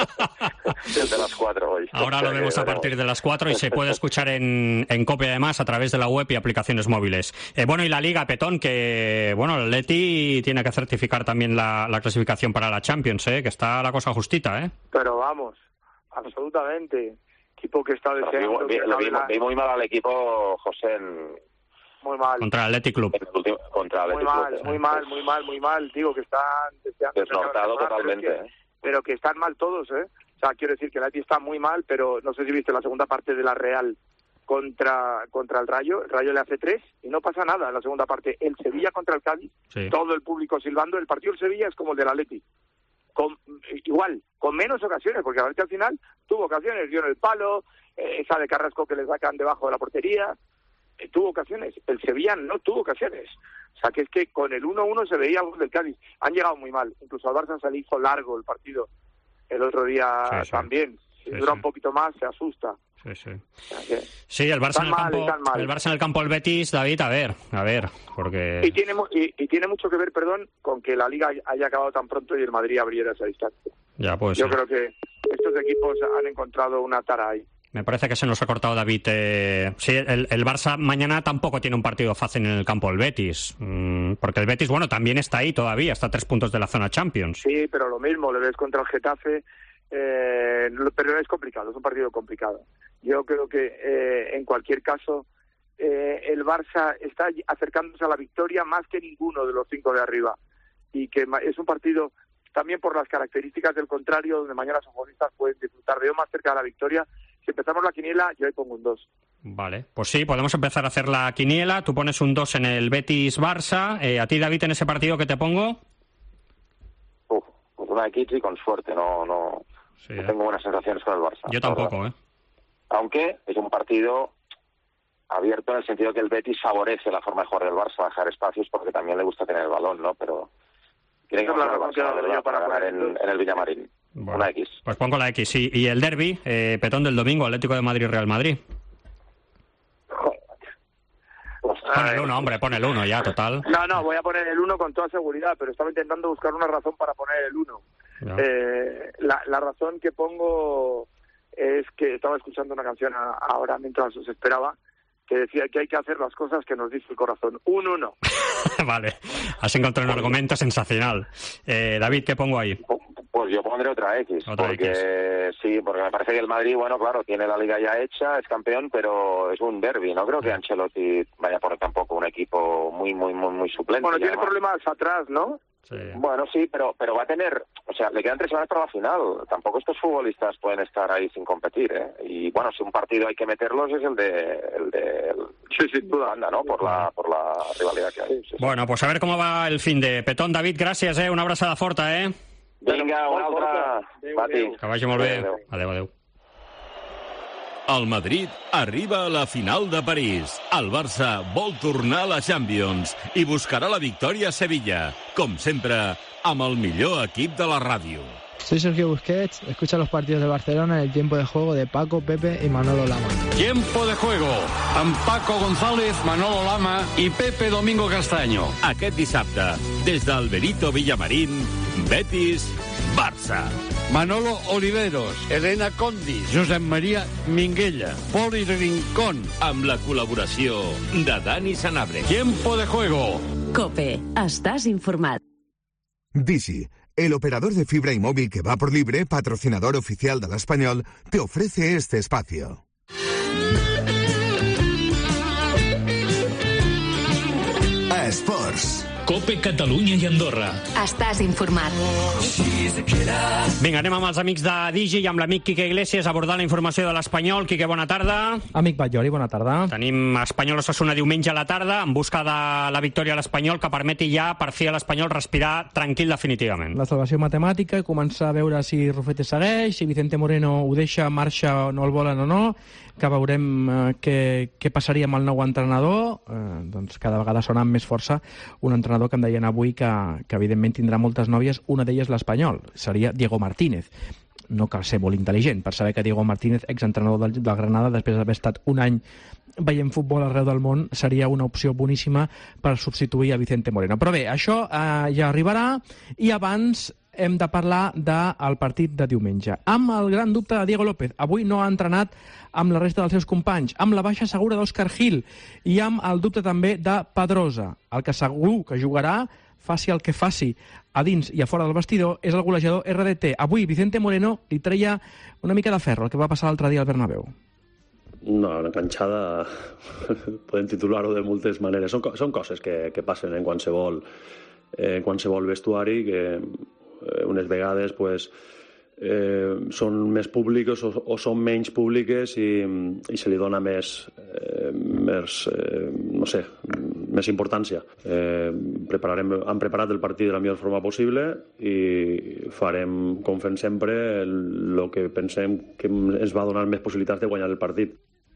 [SPEAKER 17] Desde las cuatro hoy.
[SPEAKER 4] Ahora lo vemos a partir de las cuatro y se puede escuchar en, en COPE además a través de la web y aplicaciones móviles. Eh, bueno, y la Liga, Petón, que bueno, el Atleti tiene que certificar también la, la clasificación para la Champions, ¿eh? Que está la cosa justita, ¿eh?
[SPEAKER 16] Pero vamos, absolutamente. Equipo que está deseando...
[SPEAKER 17] Vi, vi, lo vi, la... vi muy mal al equipo, José, en...
[SPEAKER 16] Muy mal.
[SPEAKER 4] Contra el Athletic Club.
[SPEAKER 17] Último, contra el
[SPEAKER 16] muy
[SPEAKER 17] Athletic
[SPEAKER 16] mal,
[SPEAKER 17] Club,
[SPEAKER 16] muy mal, muy mal, muy mal. Digo que están deseando...
[SPEAKER 17] Desnortado totalmente,
[SPEAKER 16] pero que,
[SPEAKER 17] ¿eh?
[SPEAKER 16] pero que están mal todos, ¿eh? O sea, quiero decir que el Atleti está muy mal, pero no sé si viste la segunda parte de la Real contra contra el Rayo. El Rayo le hace tres y no pasa nada en la segunda parte. El Sevilla contra el Cádiz, sí. Todo el público silbando. El partido del Sevilla es como el del Atleti. Con, igual, con menos ocasiones, porque a ver que al final tuvo ocasiones, dio en el palo, eh, esa de Carrasco que le sacan debajo de la portería... tuvo ocasiones, el Sevilla no tuvo ocasiones, o sea que es que con el uno uno se veía algo del Cádiz, han llegado muy mal, incluso al Barça se le hizo largo el partido el otro día sí, sí. también, si sí, dura sí. un poquito más se asusta.
[SPEAKER 4] Sí, sí.
[SPEAKER 16] O sea
[SPEAKER 4] sí, el Barça, en el,
[SPEAKER 16] mal,
[SPEAKER 4] campo, el Barça en el campo del Betis, David, a ver, a ver, porque...
[SPEAKER 16] Y tiene, y, y tiene mucho que ver, perdón, con que la Liga haya acabado tan pronto y el Madrid abriera esa distancia.
[SPEAKER 4] Ya, pues.
[SPEAKER 16] Yo
[SPEAKER 4] sí.
[SPEAKER 16] creo que estos equipos han encontrado una tara ahí.
[SPEAKER 4] Me parece que se nos ha cortado, David. Eh, sí, el, el Barça mañana tampoco tiene un partido fácil en el campo del Betis. Mm, porque el Betis, bueno, también está ahí todavía, está a tres puntos de la zona Champions.
[SPEAKER 16] Sí, pero lo mismo, le ves contra el Getafe, eh, pero es complicado, es un partido complicado. Yo creo que, eh, en cualquier caso, eh, el Barça está acercándose a la victoria más que ninguno de los cinco de arriba. Y que es un partido... también por las características del contrario, donde mañana los futbolistas pueden disfrutar. Veo más cerca de la victoria. Si empezamos la quiniela, yo ahí pongo un dos.
[SPEAKER 4] Vale, pues sí, podemos empezar a hacer la quiniela. Tú pones un dos en el Betis-Barça. Eh, ¿A ti, David, en ese partido qué te pongo?
[SPEAKER 17] Uf, pues una X y con suerte. No, no, sí, no eh. tengo buenas sensaciones con el Barça.
[SPEAKER 4] Yo tampoco, ¿eh?
[SPEAKER 17] Aunque es un partido abierto en el sentido que el Betis favorece la forma de jugar del Barça, dejar espacios, porque también le gusta tener el balón, ¿no? Pero... Tiene que no, claro, Barça, verdad, para ganar en, en el Villamarín. Bueno, una X.
[SPEAKER 4] Pues pongo la X. Y, y el derbi, eh, Petón del domingo, Atlético de Madrid-Real Madrid.
[SPEAKER 16] Pues,
[SPEAKER 4] pon el uno, hombre, pon el uno ya, total.
[SPEAKER 16] No, no, voy a poner el uno con toda seguridad, pero estaba intentando buscar una razón para poner el uno. Eh, la, la razón que pongo es que estaba escuchando una canción a, ahora mientras os esperaba, que decía que hay que hacer las cosas que nos dice el corazón. Un uno.
[SPEAKER 4] Vale, has encontrado un argumento sensacional. Eh, David, ¿qué pongo ahí?
[SPEAKER 17] Pues yo pondré otra X, otra porque X. Sí, porque me parece que el Madrid, bueno, claro, tiene la Liga ya hecha, es campeón, pero es un derbi. No creo que Ancelotti vaya a poner tampoco un equipo muy, muy, muy, muy suplente.
[SPEAKER 16] Bueno, tiene
[SPEAKER 17] además.
[SPEAKER 16] problemas atrás, ¿no?
[SPEAKER 4] Sí.
[SPEAKER 17] Bueno, sí, pero, pero va a tener... O sea, le quedan tres semanas para la final. Tampoco estos futbolistas pueden estar ahí sin competir, ¿eh? Y, bueno, si un partido hay que meterlos es el de... El de el,
[SPEAKER 16] sí, sin duda.
[SPEAKER 17] Anda, ¿no? Por la, por la rivalidad que hay. Sí, sí.
[SPEAKER 4] Bueno, pues a ver cómo va el fin de petón. David, gràcies, eh? Una abraçada forta, eh?
[SPEAKER 17] Vinga, una altra. Mati.
[SPEAKER 4] Que vagi molt bé. Adéu, adéu.
[SPEAKER 18] El Madrid arriba a la final de París. El Barça vol tornar a la Champions i buscarà la victòria a Sevilla. Com sempre, amb el millor equip de la ràdio.
[SPEAKER 19] Soy Sergio Busquets, escucha los partidos de Barcelona en el tiempo de juego de Paco, Pepe y Manolo Lama.
[SPEAKER 20] Tiempo de juego amb Paco González, Manolo Lama i Pepe Domingo Castaño.
[SPEAKER 18] Aquest dissabte, des del Benito Villamarín, Betis, Barça.
[SPEAKER 20] Manolo Oliveros, Elena Condi, Josep Maria Minguella, Poli Rincón.
[SPEAKER 18] Amb la col·laboració de Dani Sanabria.
[SPEAKER 20] Tiempo de juego.
[SPEAKER 6] COPE. Estàs informat.
[SPEAKER 21] Digi, el operador de fibra y móvil que va por libre, patrocinador oficial del Español, te ofrece este espacio.
[SPEAKER 1] Esports.
[SPEAKER 2] COPE Catalunya i Andorra.
[SPEAKER 6] Estàs informat.
[SPEAKER 4] Vinga, anem amb els amics de Digi i amb l'amic Quique Iglesias a abordar la informació de l'Espanyol. Quique, bona tarda.
[SPEAKER 22] Amic Batllori, bona tarda.
[SPEAKER 4] Tenim Espanyol Osasuna diumenge a la tarda en busca de la victòria a l'Espanyol que permeti ja per fi a l'Espanyol respirar tranquil definitivament.
[SPEAKER 22] La salvació matemàtica, començar a veure si Rufete segueix, si Vicente Moreno ho deixa, marxa, no el volen o no, que veurem eh, què, què passaria amb el nou entrenador. Eh, doncs cada vegada sona amb més força un entrenador que em deien avui que, que evidentment tindrà moltes nòvies, una d'elles l'Espanyol, seria Diego Martínez. No cal ser molt intel·ligent per saber que Diego Martínez, exentrenador del, del Granada, després d'haver estat un any veient futbol arreu del món, seria una opció boníssima per substituir a Vicente Moreno. Però bé, això eh, ja arribarà, i abans hem de parlar del partit de diumenge. Amb el gran dubte de Diego López. Avui no ha entrenat amb la resta dels seus companys, amb la baixa segura d'Òscar Gil i amb el dubte també de Pedrosa. El que segur que jugarà, faci el que faci a dins i a fora del vestidor, és el golejador R D T. Avui Vicente Moreno li treia una mica de ferro el que va passar l'altre dia al Bernabéu.
[SPEAKER 23] No, una canxada podem titular-ho de moltes maneres. Són, són coses que, que passen en qualsevol, eh, qualsevol vestuari, que eh, unes vegades pues, eh, són més públiques o, o són menys públiques i, i se li dona més, eh, més eh, no sé, més importància. Eh, prepararem, hem preparat el partit de la millor forma possible i farem, com fem sempre, el que pensem que ens va donar més possibilitats de guanyar el partit.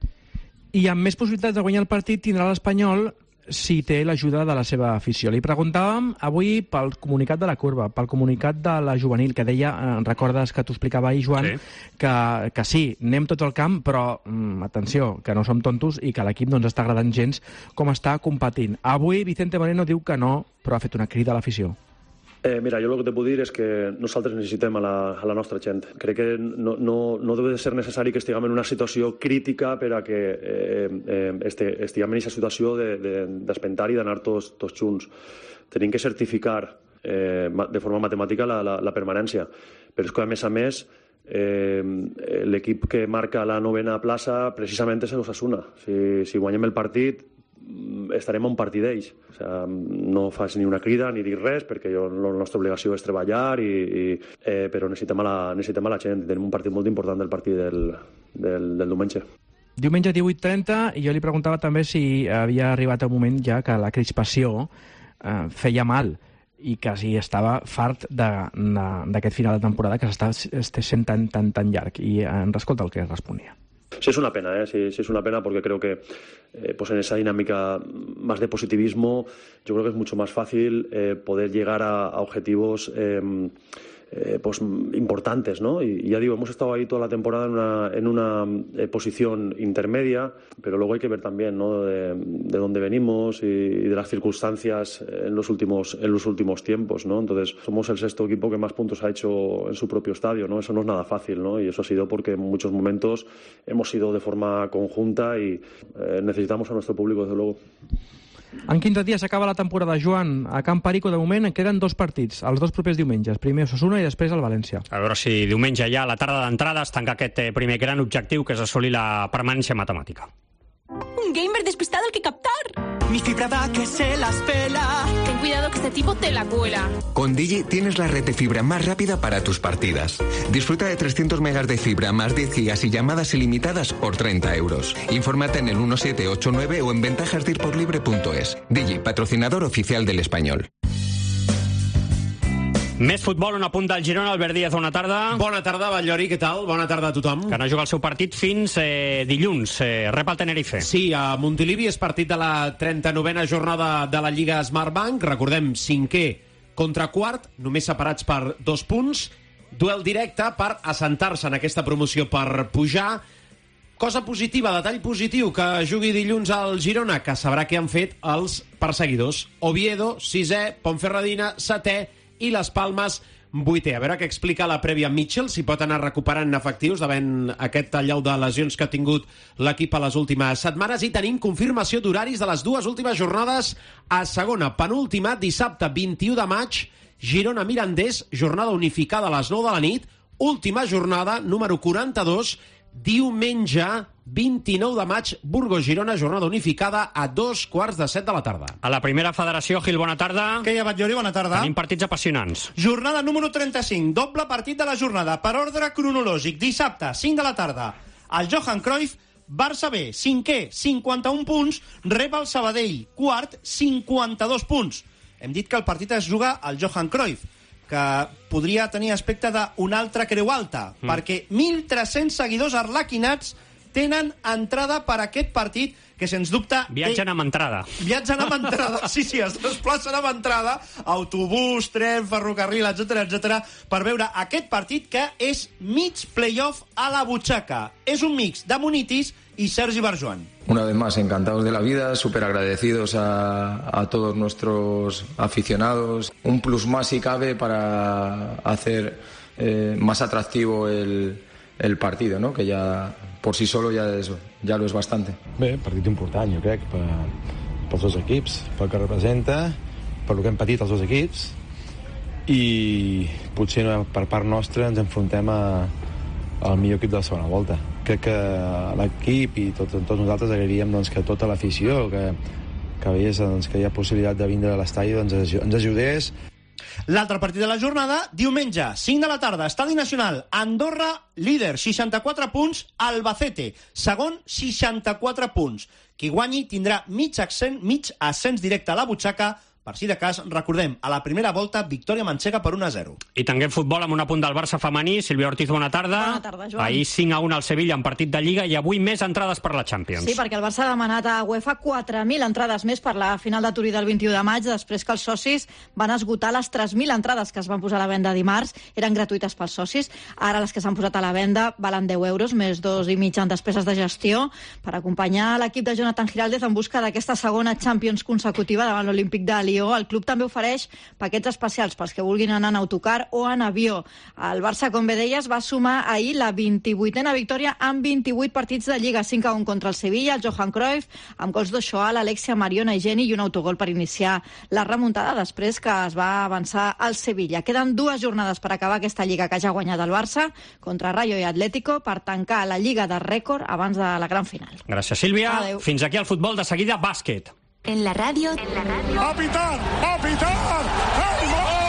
[SPEAKER 22] I amb més possibilitats de guanyar el partit tindrà l'Espanyol si té l'ajuda de la seva afició. Li preguntàvem avui pel comunicat de la Curva, pel comunicat de la juvenil, que deia, eh, recordes que t'ho explicava ahir, Joan, sí. Que, que sí, anem tots al camp, però mm, atenció, que no som tontos i que l'equip no ens està agradant gens com està competint. Avui Vicente Moreno diu que no, però ha fet una crida a l'afició.
[SPEAKER 23] Eh, mira, jo el que te puc dir és que nosaltres necessitem a la, a la nostra gent. Crec que no, no, no deu de ser necessari que estiguem en una situació crítica per a que eh, eh, este, estiguem en aquesta situació d'espentar de, de, i d'anar tots, tots junts. Tenim que certificar eh, de forma matemàtica la, la, la permanència. Però és que, a més a més, eh, l'equip que marca la novena plaça precisament és l'Osasuna. Si, si guanyem el partit, estarem a un partit d'ells. O sigui, no fas ni una crida ni dir res, perquè jo, la nostra obligació és treballar, i, i, eh, però necessitem a, la, necessitem a la gent. Tenim un partit molt important del partit del, del, del diumenge.
[SPEAKER 22] Diumenge divuit trenta, i jo li preguntava també si havia arribat el moment ja que la crispació eh, feia mal i que si estava fart d'aquest final de temporada que s'està sent tan, tan, tan llarg. I en escolta el que responia.
[SPEAKER 23] Sí, es una pena, ¿eh? Sí, sí es una pena porque creo que eh, pues en esa dinámica más de positivismo yo creo que es mucho más fácil eh, poder llegar a, a objetivos eh, eh, pues importantes, ¿no? Y, y ya digo, hemos estado ahí toda la temporada en una, en una eh, posición intermedia, pero luego hay que ver también, ¿no? de, de dónde venimos y, y de las circunstancias en los últimos en los últimos tiempos, ¿no? Entonces somos el sexto equipo que más puntos ha hecho en su propio estadio, ¿no? Eso no es nada fácil, ¿no? Y eso ha sido porque en muchos momentos hemos ido de forma conjunta y eh, necesitamos a nuestro público, desde luego.
[SPEAKER 22] En quinze dies s'acaba la temporada, Joan. A Camp Perico, de moment, en queden dos partits, els dos propers diumenges. Primer Osasuna i després el València.
[SPEAKER 4] A veure si diumenge ja, a la tarda d'entrades, tanca aquest primer gran objectiu, que és assolir la permanència matemàtica.
[SPEAKER 24] Un gamer despistado al que captar.
[SPEAKER 8] Mi fibra va que se las pela.
[SPEAKER 3] Ten cuidado que este tipo te la cuela.
[SPEAKER 5] Con Digi tienes la red de fibra más rápida para tus partidas. Disfruta de trescientos megas de fibra más diez gigas y llamadas ilimitadas por treinta euros. Infórmate en el uno siete ocho nueve o en ventajas dir por libre punto es. Digi, patrocinador oficial del Español.
[SPEAKER 4] Més futbol, una punta al Girona. Albert Díaz, bona tarda.
[SPEAKER 10] Bona tarda, Batllori, què tal? Bona tarda a tothom.
[SPEAKER 4] Que no juga el seu partit fins eh, dilluns. Eh, rep el Tenerife.
[SPEAKER 10] Sí, a Montilivi és partit de la trenta-novena jornada de la Lliga Smartbank. Recordem, cinquè contra quart, només separats per dos punts. Duel directe per assentar-se en aquesta promoció per pujar. Cosa positiva, detall positiu, que jugui dilluns al Girona, que sabrà què han fet els perseguidors. Oviedo, sisè, Ponferradina, setè, i les Palmes, vuitè. A veure què explica la prèvia Mitchell, si pot anar recuperant efectius davant aquest tallau de lesions que ha tingut l'equip a les últimes setmanes. I tenim confirmació d'horaris de les dues últimes jornades a segona. Penúltima, dissabte vint-i-u de maig, Girona-Mirandés, jornada unificada a les nou de la nit. Última jornada, número quaranta-dos, diumenge vint-i-nou de maig, Burgos-Girona, jornada unificada a dos quarts de set de la tarda.
[SPEAKER 4] A la primera federació, Gil, bona tarda.
[SPEAKER 24] Què hi ha, Batllori? Bona tarda.
[SPEAKER 4] Tenim partits apassionants.
[SPEAKER 24] Jornada número trenta-cinc, doble partit de la jornada, per ordre cronològic. Dissabte, cinc de la tarda, el Johan Cruyff, Barça B, cinquè, cinquanta-un punts, rep el Sabadell, quart, cinquanta-dos punts. Hem dit que el partit es juga al Johan Cruyff, que podria tenir aspecte d'una altra creu alta, mm. perquè mil tres-cents seguidors arlequinats tenen entrada per aquest partit, que sens dubte...
[SPEAKER 4] Viatgen amb entrada.
[SPEAKER 24] Viatgen amb entrada, sí, sí, es desplacen amb entrada, autobús, tren, ferrocarril, etcètera, etcètera, per veure aquest partit que és mig playoff a la butxaca. És un mix de Munitis y Sergi Barjuan.
[SPEAKER 25] Una vez más, encantados de la vida, súper agradecidos a, a todos nuestros aficionados. Un plus más si cabe para hacer eh, más atractivo el, el partido, ¿no? Que ya por sí solo ya, es, ya lo es bastante.
[SPEAKER 26] Bé, partit important, jo crec, per, pels dos equips, pel que representa, per el que hem patit els dos equips, i potser per part nostra ens enfrontem a, al millor equip de la segona volta. Crec que l'equip i tot, tots nosaltres agrairíem doncs, que tota l'afició que, que veiés doncs, que hi ha possibilitat de vindre a l'estadi doncs, ens ajudés.
[SPEAKER 24] L'altre partit de la jornada, diumenge, cinc de la tarda, Estadi Nacional, Andorra, líder, seixanta-quatre punts, Albacete, segon, seixanta-quatre punts. Qui guanyi tindrà mig ascens, mig ascens directe a la butxaca. Per si de cas, recordem, a la primera volta, victòria manxega per un a zero.
[SPEAKER 4] I també futbol amb un apunt del Barça femení. Sílvia Ortiz, bona tarda.
[SPEAKER 27] Bona tarda, Joan.
[SPEAKER 4] Ahir cinc a un al Sevilla en partit de Lliga i avui més entrades per la Champions.
[SPEAKER 27] Sí, perquè el Barça ha demanat a UEFA quatre mil entrades més per la final de Turí del vint-i-u de maig, després que els socis van esgotar les tres mil entrades que es van posar a la venda dimarts. Eren gratuïtes pels socis. Ara les que s'han posat a la venda valen deu euros, més dos i mig en despeses de gestió, per acompanyar l'equip de Jonathan Giraldez en busca d'aquesta segona Champions consecutiva davant l'Olímpic de Lió. El club també ofereix paquets especials pels que vulguin anar en autocar o en avió. El Barça, com bé deies, va sumar ahir la vint-i-vuitena victòria en vint-i-vuit partits de Lliga, cinc a un contra el Sevilla, el Johan Cruyff, amb gols d'Ochoa, l'Alexia Mariona i Geni i un autogol per iniciar la remuntada després que es va avançar al Sevilla. Queden dues jornades per acabar aquesta Lliga que ja ha guanyat el Barça contra Rayo i Atlético per tancar la Lliga de rècord abans de la gran final.
[SPEAKER 4] Gràcies, Sílvia.
[SPEAKER 27] Adeu.
[SPEAKER 4] Fins aquí el futbol, de seguida bàsquet.
[SPEAKER 6] En la radio... En la radio...
[SPEAKER 8] ¡A pitar! ¡A pitar! ¡El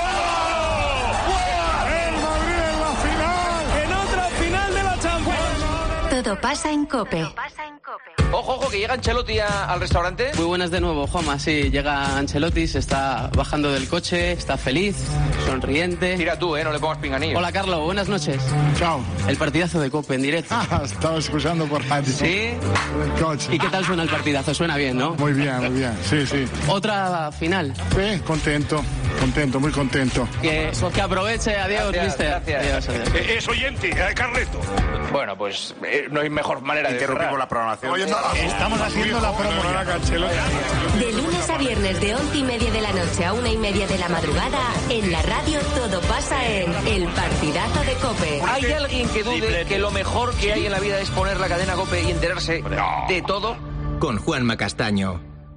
[SPEAKER 8] Madrid en la final! ¡En otra final de la Champions!
[SPEAKER 6] Todo pasa en COPE.
[SPEAKER 28] Ojo, ojo, que llega Ancelotti a, al restaurante.
[SPEAKER 29] Muy buenas de nuevo, Juanma. Sí, llega Ancelotti, se está bajando del coche, está feliz, sonriente.
[SPEAKER 28] Tira tú, eh, no le pongas pinganillo.
[SPEAKER 29] Hola, Carlos, buenas noches.
[SPEAKER 30] Chao.
[SPEAKER 29] El partidazo de COPE en directo.
[SPEAKER 30] Ah, estaba escuchando por radio.
[SPEAKER 29] ¿Sí?
[SPEAKER 30] El coche.
[SPEAKER 29] ¿Y qué tal suena el partidazo? Suena bien, ¿no?
[SPEAKER 30] Muy bien, muy bien, sí, sí.
[SPEAKER 29] Otra final.
[SPEAKER 30] Sí, contento, contento, muy contento.
[SPEAKER 29] Que, que aproveche, adiós,
[SPEAKER 28] Gracias,
[SPEAKER 29] mister.
[SPEAKER 28] gracias.
[SPEAKER 29] Adiós, adiós.
[SPEAKER 8] Eh, es oyente, eh, Carleto.
[SPEAKER 28] Bueno, pues eh, no hay mejor manera de
[SPEAKER 31] Interrumpimos la programación.
[SPEAKER 30] Oye, no,
[SPEAKER 8] Estamos haciendo la promoción.
[SPEAKER 6] De lunes a viernes de once y media de la noche a una y media de la madrugada, en la radio todo pasa en El Partidazo de COPE.
[SPEAKER 28] ¿Hay alguien que dude que lo mejor que hay en la vida es poner la cadena COPE y enterarse
[SPEAKER 31] No.
[SPEAKER 28] de todo?
[SPEAKER 11] Con Juanma Castaño.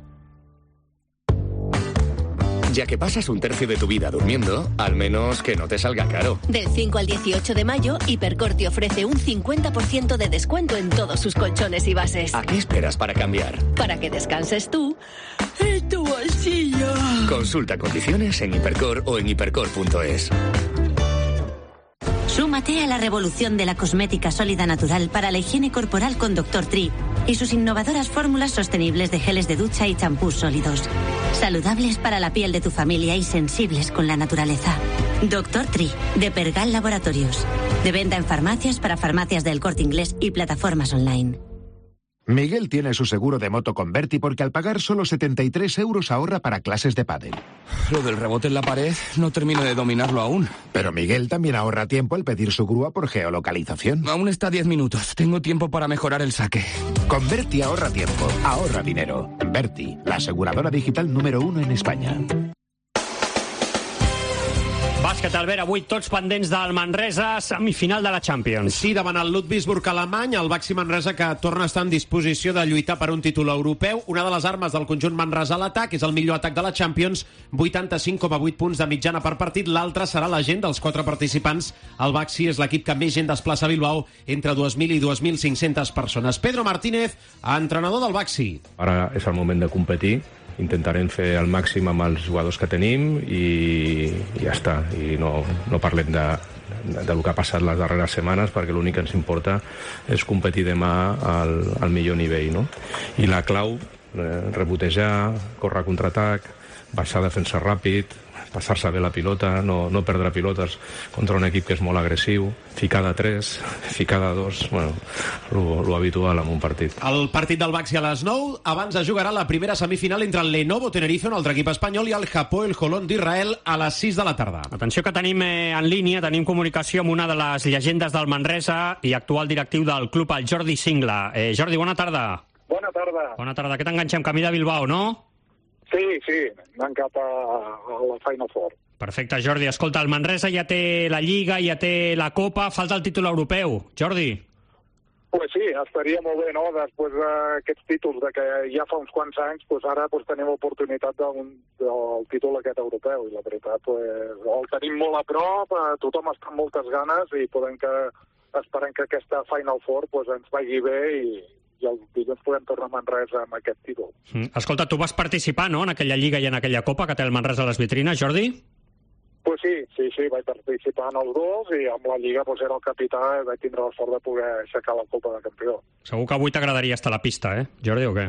[SPEAKER 11] Ya que pasas un tercio de tu vida durmiendo, al menos que no te salga caro.
[SPEAKER 6] Del cinco al dieciocho de mayo, Hipercor te ofrece un cincuenta por ciento de descuento en todos sus colchones y bases.
[SPEAKER 11] ¿A qué esperas para cambiar?
[SPEAKER 6] Para que descanses tú
[SPEAKER 7] tu bolsillo.
[SPEAKER 2] Consulta condiciones en Hipercor o en hipercor punto es.
[SPEAKER 9] Súmate a la revolución de la cosmética sólida natural para la higiene corporal con doctor Tri y sus innovadoras fórmulas sostenibles de geles de ducha y champús sólidos. Saludables para la piel de tu familia y sensibles con la naturaleza. doctor Tri, de Pergal Laboratorios. De venta en farmacias para farmacias del Corte Inglés y plataformas online.
[SPEAKER 12] Miguel tiene su seguro de moto con Berti porque al pagar solo setenta y tres euros ahorra para clases de pádel.
[SPEAKER 13] Lo del rebote en la pared no termino de dominarlo aún.
[SPEAKER 12] Pero Miguel también ahorra tiempo al pedir su grúa por geolocalización.
[SPEAKER 13] Aún está a diez minutos. Tengo tiempo para mejorar el saque.
[SPEAKER 12] Con Berti ahorra tiempo, ahorra dinero. Berti, la aseguradora digital número uno en España.
[SPEAKER 4] Bàsquet, Albert, avui tots pendents del Manresa, semifinal de la Champions.
[SPEAKER 10] Sí, davant el Ludwigsburg alemany, el Baxi Manresa que torna a estar en disposició de lluitar per un títol europeu. Una de les armes del conjunt Manresa a l'atac és el millor atac de la Champions, vuitanta-cinc coma vuit punts de mitjana per partit. L'altre serà la gent dels quatre participants. El Baxi és l'equip que més gent desplaça a Bilbao, entre dos mil i dos mil cinc-centes persones. Pedro Martínez, entrenador del Baxi.
[SPEAKER 14] Ara és el moment de competir. Intentarem fer el màxim amb els jugadors que tenim i, i ja està, i no, no parlem de, de, de lo que ha passat les darreres setmanes perquè l'únic que ens importa és competir demà al, al millor nivell, no? I la clau, eh, rebotejar, córrer a contraatac, baixar a defensa ràpid, passar-se bé la pilota, no, no perdre pilotes contra un equip que és molt agressiu, ficar de tres, ficar de dos, bueno, lo, lo habitual en un partit.
[SPEAKER 10] El partit del Baxi a les nou, abans es jugarà la primera semifinal entre el Lenovo Tenerife, un altre equip espanyol, i el Hapoel Holon d'Israel a les sis de la tarda.
[SPEAKER 4] Atenció que tenim eh, en línia, tenim comunicació amb una de les llegendes del Manresa i actual directiu del club, el Jordi Singla. Eh, Jordi, bona tarda.
[SPEAKER 15] Bona tarda.
[SPEAKER 4] Bona tarda. Què t'enganxem? Camí de Bilbao, no?
[SPEAKER 15] Sí, sí, anant cap a, a la Final Four.
[SPEAKER 4] Perfecte, Jordi. Escolta, el Manresa ja té la Lliga, ja té la Copa, falta el títol europeu. Jordi?
[SPEAKER 15] Pues sí, estaria molt bé, no?, després d'aquests títols, de que ja fa uns quants anys, pues ara pues, tenim oportunitat del, del títol aquest europeu, i la veritat, pues, el tenim molt a prop, tothom està amb moltes ganes, i podem que, esperem que aquesta Final Four pues, ens vagi bé, i i el dilluns podem tornar a Manresa amb aquest títol.
[SPEAKER 4] Mm. Escolta, tu vas participar, no?, en aquella Lliga i en aquella Copa que té el Manresa a les vitrines, Jordi?
[SPEAKER 15] Pues sí, sí, sí, vaig participar en els dos i amb la Lliga pues, era el capità i vaig tindre la sort de poder aixecar la Copa de Campió.
[SPEAKER 4] Segur que avui t'agradaria estar a la pista, eh, Jordi, o què?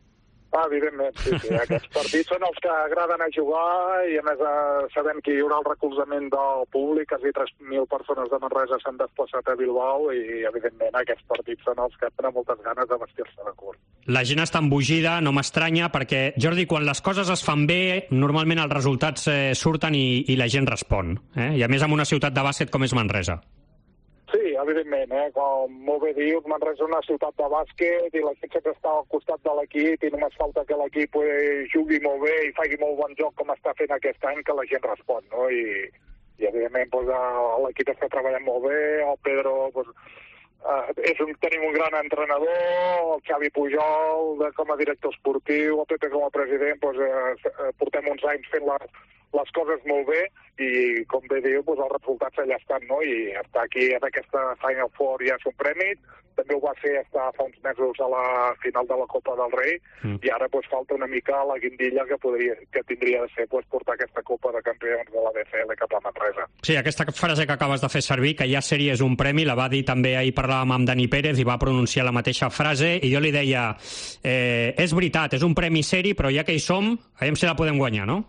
[SPEAKER 15] Ah, evidentment, sí, sí. Aquests partits són els que agraden a jugar i, a més, eh, sabem que hi haurà el recolzament del públic. Quasi tres mil persones de Manresa s'han desplaçat a Bilbao i, evidentment, aquests partits són els que tenen moltes ganes de vestir-se de curt.
[SPEAKER 4] La gent està embogida, no m'estranya, perquè, Jordi, quan les coses es fan bé, normalment els resultats eh, surten i, i la gent respon. Eh? I, a més, en una ciutat de bàsquet com és Manresa.
[SPEAKER 15] Sí, evidentment, eh? Com molt bé dius, Manresa és una ciutat de bàsquet i la gent sempre està al costat de l'equip i només falta que l'equip eh, jugui molt bé i faci molt bon joc com està fent aquest any, que la gent respon, no? I, i evidentment, doncs, l'equip està treballant molt bé, el Pedro, doncs, eh, és un, tenim un gran entrenador, el Xavi Pujol de, com a director esportiu, el Pepe com a president, doncs, eh, portem uns anys fent les, les coses molt bé i, com bé diu, doncs els resultats allà estan, no? I estar aquí en aquesta Final Four ja és un prèmit, també ho va ser estar fa uns mesos a la final de la Copa del Rei mm. i ara doncs, falta una mica la guindilla que, podria, que tindria de ser doncs, portar aquesta Copa de Campions de la B C L cap a Manresa.
[SPEAKER 4] Sí, aquesta frase que acabes de fer servir, que ja sèrie és un premi, la va dir també, ahir parlàvem amb Dani Pérez i va pronunciar la mateixa frase i jo li deia, eh, és veritat, és un premi seri, però ja que hi som, aviam si la podem guanyar, no?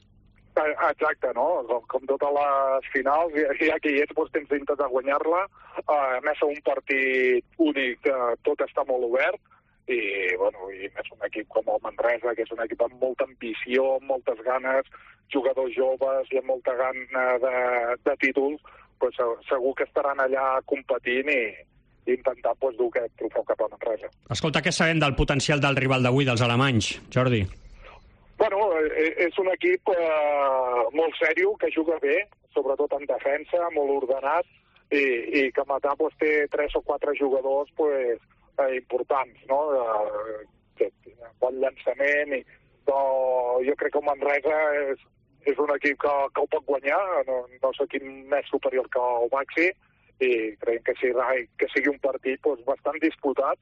[SPEAKER 15] Exacte, no? Com totes les finals, ja que hi ets, doncs tens d'intentar guanyar-la. A més, un partit únic, tot està molt obert, i, bueno, i més un equip com el Manresa, que és un equip amb molta ambició, amb moltes ganes, jugadors joves i amb molta gana de, de títols, doncs segur que estaran allà competint i, i intentant doncs, dur aquest trofeu cap a Manresa.
[SPEAKER 4] Escolta, què sabem del potencial del rival d'avui, dels alemanys, Jordi?
[SPEAKER 15] Bueno, és un equip eh, molt sèrio, que juga bé, sobretot en defensa, molt ordenat, i, i que matar pues, té tres o quatre jugadors pues, eh, importants, no? Eh, que, bon llançament, i, però jo crec que el Manresa és, és un equip que, que ho pot guanyar, no, no sé quin més superior que el Baxi, i creiem que sigui, que sigui un partit pues, bastant disputat,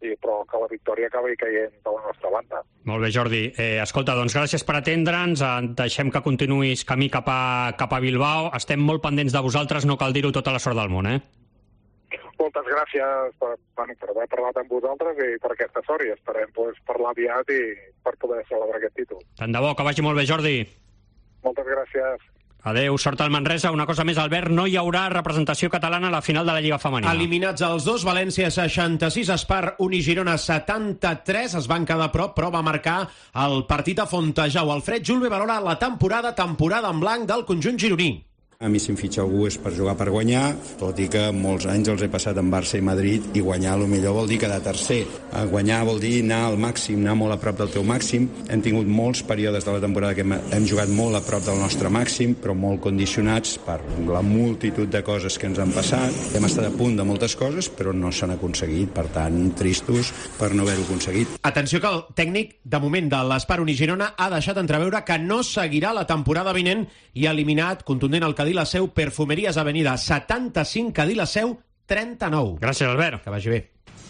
[SPEAKER 15] i, però que la victòria acabi caient de la nostra banda.
[SPEAKER 4] Molt bé, Jordi. Eh, escolta, doncs gràcies per atendre'ns. Eh, deixem que continuïs camí cap a, cap a Bilbao. Estem molt pendents de vosaltres, no cal dir-ho, tota la sort del món, eh?
[SPEAKER 15] Moltes gràcies per, bueno, per haver parlat amb vosaltres i per aquesta sort, i esperem pues, parlar aviat i per poder celebrar aquest títol.
[SPEAKER 4] Tant de bo, que vagi molt bé, Jordi.
[SPEAKER 15] Moltes gràcies.
[SPEAKER 4] Adéu, sort al Manresa. Una cosa més, Albert, no hi haurà representació catalana a la final de la Lliga Femenina.
[SPEAKER 10] Eliminats els dos, València seixanta-sis, Espar, Unigirona setanta-tres, es van quedar a prop, però va marcar el partit a Fontejau. Alfred Julve valora la temporada, temporada en blanc del conjunt gironí.
[SPEAKER 1] A mi si em fitxa algú és per jugar per guanyar, tot i que molts anys els he passat en Barça i Madrid, i guanyar a lo millor vol dir quedar tercer. Guanyar vol dir anar al màxim, anar molt a prop del teu màxim. Hem tingut molts períodes de la temporada que hem jugat molt a prop del nostre màxim, però molt condicionats per la multitud de coses que ens han passat. Hem estat a punt de moltes coses, però no s'han aconseguit. Per tant, tristos per no haver-ho aconseguit.
[SPEAKER 10] Atenció que el tècnic, de moment, de l'Espar Unigirona ha deixat entreveure que no seguirà la temporada vinent i ha eliminat contundent el Cadí la Seu, Perfumeries Avenida setanta-cinc, Cadí la Seu trenta-nou.
[SPEAKER 4] Gràcies, Albert.
[SPEAKER 10] Que vagi bé.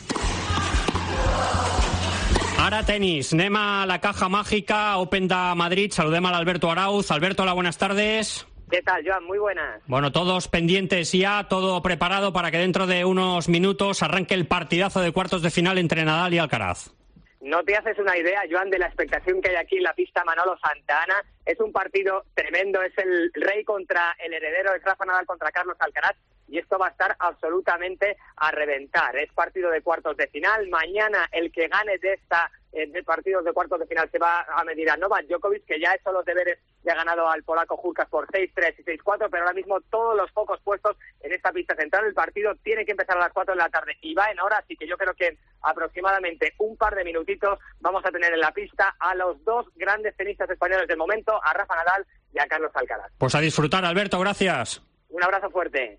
[SPEAKER 4] Ara tenis. Anem a la Caja Mágica Open de Madrid. Saludem a Alberto Arauz. Alberto, hola, buenas tardes.
[SPEAKER 7] ¿Qué tal, Joan? Muy buenas.
[SPEAKER 4] Bueno, todos pendientes ya, todo preparado para que dentro de unos minutos arranque el partidazo de cuartos de final entre Nadal y Alcaraz.
[SPEAKER 7] No te haces una idea, Joan, de la expectación que hay aquí en la pista Manolo Santana. Es un partido tremendo, es el rey contra el heredero, es Rafa Nadal contra Carlos Alcaraz, y esto va a estar absolutamente a reventar. Es partido de cuartos de final. Mañana el que gane de esta eh, de partidos de cuartos de final se va a medir a Novak Djokovic, que ya ha hecho los deberes y ha ganado al polaco Hurkacz por seis tres y seis cuatro, pero ahora mismo todos los focos puestos en esta pista central. El partido tiene que empezar a las cuatro de la tarde y va en hora, así que yo creo que en aproximadamente un par de minutitos vamos a tener en la pista a los dos grandes tenistas españoles del momento, a Rafa Nadal y a Carlos Alcaraz.
[SPEAKER 4] Pues a disfrutar, Alberto, gracias.
[SPEAKER 7] Un abrazo fuerte.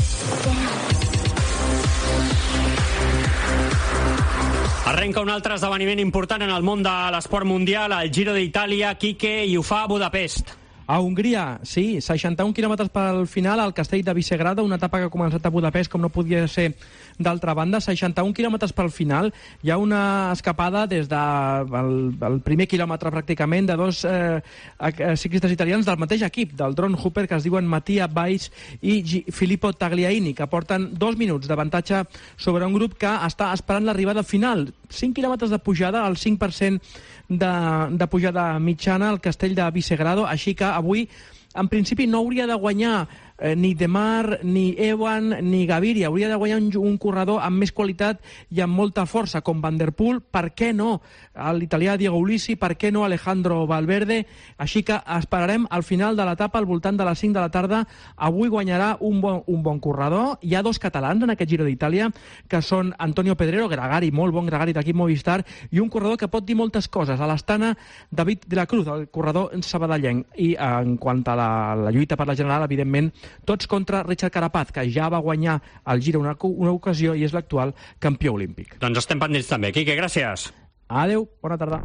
[SPEAKER 4] Arrenca un altre esdeveniment important en el món de l'esport mundial, el Giro d'Itàlia, Quique, i ho fa a Budapest.
[SPEAKER 16] A Hongria, sí, seixanta-un quilòmetres pel final al castell de Visegrado, una etapa que ha començat a Budapest com no podia ser d'altra banda, seixanta-un quilòmetres pel final. Hi ha una escapada des del de primer quilòmetre pràcticament de dos eh, ciclistes italians del mateix equip, del Drone Hooper, que es diuen Mattia Baix i G Filippo Tagliaini, que porten dos minuts d'avantatge sobre un grup que està esperant l'arribada final. cinc quilòmetres de pujada, el cinc per cent de, de pujada mitjana al castell de Visegrado, així que avui en principi no hauria de guanyar eh, ni Demar, ni Ewan, ni Gaviria. Hauria de guanyar un, un corredor amb més qualitat i amb molta força, com Van der Poel. Per què no l'italià Diego Ulissi? Per què no Alejandro Valverde? Així que esperarem al final de l'etapa, al voltant de les cinc de la tarda. Avui guanyarà un bon, un bon corredor. Hi ha dos catalans en aquest Giro d'Itàlia, que són Antonio Pedrero, gregari, molt bon gregari d'equip Movistar, i un corredor que pot dir moltes coses. A l'Astana, David de la Cruz, el corredor sabadellenc. I en quant a la, la lluita per la general, evidentment, tots contra Richard Carapaz, que ja va guanyar el Giro una, una ocasió i és l'actual campió olímpic.
[SPEAKER 4] Doncs estem pendents també. Quique, gràcies.
[SPEAKER 16] Adéu, bona tarda.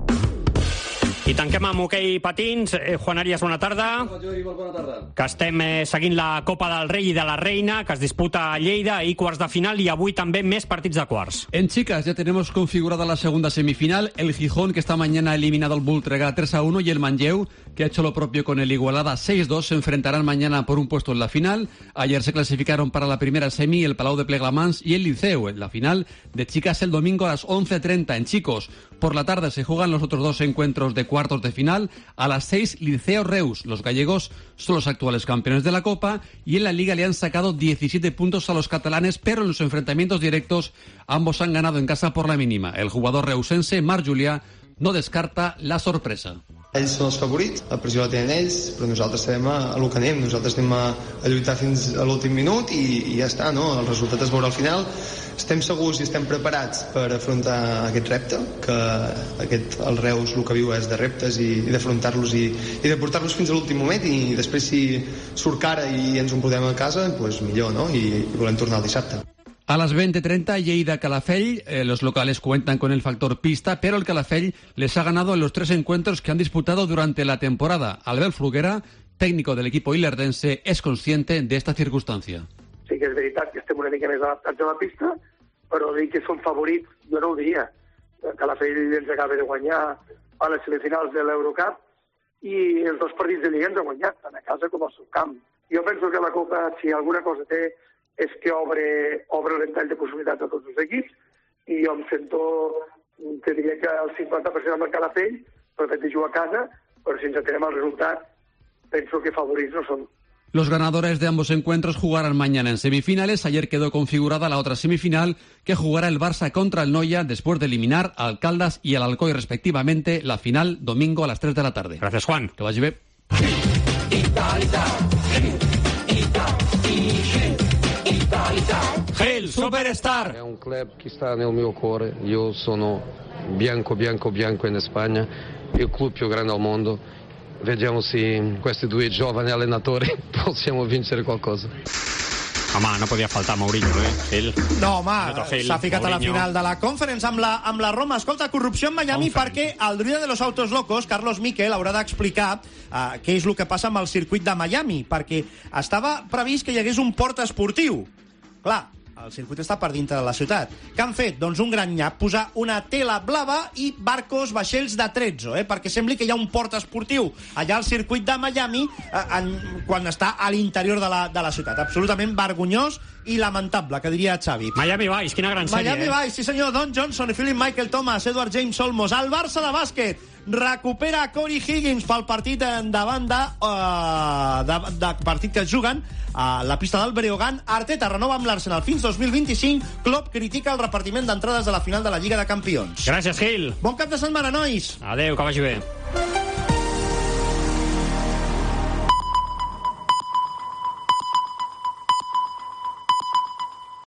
[SPEAKER 4] I tanquem amb hoquei patins. Eh, Juan Arias, bona tarda.
[SPEAKER 17] Bona tarda.
[SPEAKER 4] Que estem eh, seguint la Copa del Rei i de la Reina, que es disputa a Lleida, i quarts de final, y avui també més partits de quarts.
[SPEAKER 17] En chicas ya tenemos configurada la segunda semifinal. El Gijón, que esta mañana ha eliminado al Voltregà tres a uno, y el Manlleu, que ha hecho lo propio con el Igualada seis dos, se enfrentarán mañana por un puesto en la final. Ayer se clasificaron para la primera semi el Palau de Plegamans y el Liceu. En la final de chicas el domingo a las once treinta. En chicos, por la tarde se juegan los otros dos encuentros de cuartos de final. A las seis, Liceo Reus. Los gallegos son los actuales campeones de la Copa y en la Liga le han sacado diecisiete puntos a los catalanes, pero en los enfrentamientos directos ambos han ganado en casa por la mínima. El jugador reusense, Marc Julià, no descarta la sorpresa.
[SPEAKER 18] Ells són els favorits, la pressió la tenen ells, però nosaltres sabem a, a lo que anem, nosaltres anem a, a lluitar fins a l'últim minut i, i ja està, no? El resultat es veurà al final. Estem segurs i estem preparats per afrontar aquest repte, que aquest, el Reus el que viu és de reptes i, i d'afrontar-los i, i de portar-los fins a l'últim moment, i després si surt cara i ens en podem a casa, pues millor, no? I, i volem tornar el dissabte.
[SPEAKER 17] A las veinte treinta, Lleida-Calafell. Eh, los locales cuentan con el factor pista, pero el Calafell les ha ganado en los tres encuentros que han disputado durante la temporada. Albert Fluguera, técnico del equipo ilerdense, es consciente de esta circunstancia.
[SPEAKER 19] Sí que és veritat que estem una mica més adaptats a la pista,
[SPEAKER 3] però dir que són favorits, jo no ho diria. Calafell ens acaba de guanyar a les semifinals de l'Eurocup i els dos partits de Lliga ens ha guanyat, tant a casa com al seu camp. Jo penso que la Copa, si alguna cosa té, és que obre, obre el ventall de possibilitats a tots els equips i jo em sento, te diria que el cinquanta per cent amb el Calafell, per fet de jugar a casa, però si ens atenem al resultat, penso que favorits no són.
[SPEAKER 17] Los ganadores de ambos encuentros jugarán mañana en semifinales. Ayer quedó configurada la otra semifinal que jugará el Barça contra el Noia después de eliminar al Caldas y al Alcoy respectivamente. La final domingo a las tres de la tarde.
[SPEAKER 4] Gracias, Juan.
[SPEAKER 17] Que vagi bé.
[SPEAKER 4] Gil, Superstar.
[SPEAKER 5] È un club che sta nel mio cuore. Io sono bianco, bianco, bianco in Spagna. Il club più grande al mondo. Vediamo se questi due giovani allenatori possiamo vincere qualcosa.
[SPEAKER 4] Home, no podia faltar Mourinho, eh? Gil.
[SPEAKER 19] No, home, s'ha ficat Mourinho a la final de la Conference amb la, amb la Roma. Escolta, corrupció en Miami Conference. Perquè el druida de los autos locos, Carlos Miquel, haurà d'explicar uh, què és el que passa amb el circuit de Miami, perquè estava previst que hi hagués un port esportiu. Clar, el circuit està per dintre de la ciutat. Què han fet? Doncs un gran nyap, posar una tela blava i barcos, vaixells de trezzo, eh? Perquè sembli que hi ha un port esportiu allà al circuit de Miami eh, en, quan està a l'interior de, la, de la ciutat. Absolutament vergonyós i lamentable, que diria Xavi.
[SPEAKER 4] Miami Vice, quina gran sèrie.
[SPEAKER 19] Miami
[SPEAKER 4] eh?
[SPEAKER 19] Vice, sí senyor. Don Johnson, Philip Michael Thomas, Edward James Olmos. El Barça de bàsquet recupera Corey Higgins pel partit de banda, uh, de, de partit que es juguen a la pista del Breogán. Arteta renova amb l'Arsenal fins dos mil vint-i-cinc. Klopp critica el repartiment d'entrades de la final de la Lliga de Campions.
[SPEAKER 4] Gràcies, Gil.
[SPEAKER 19] Bon cap de setmana, nois.
[SPEAKER 4] Adéu, que vagi bé.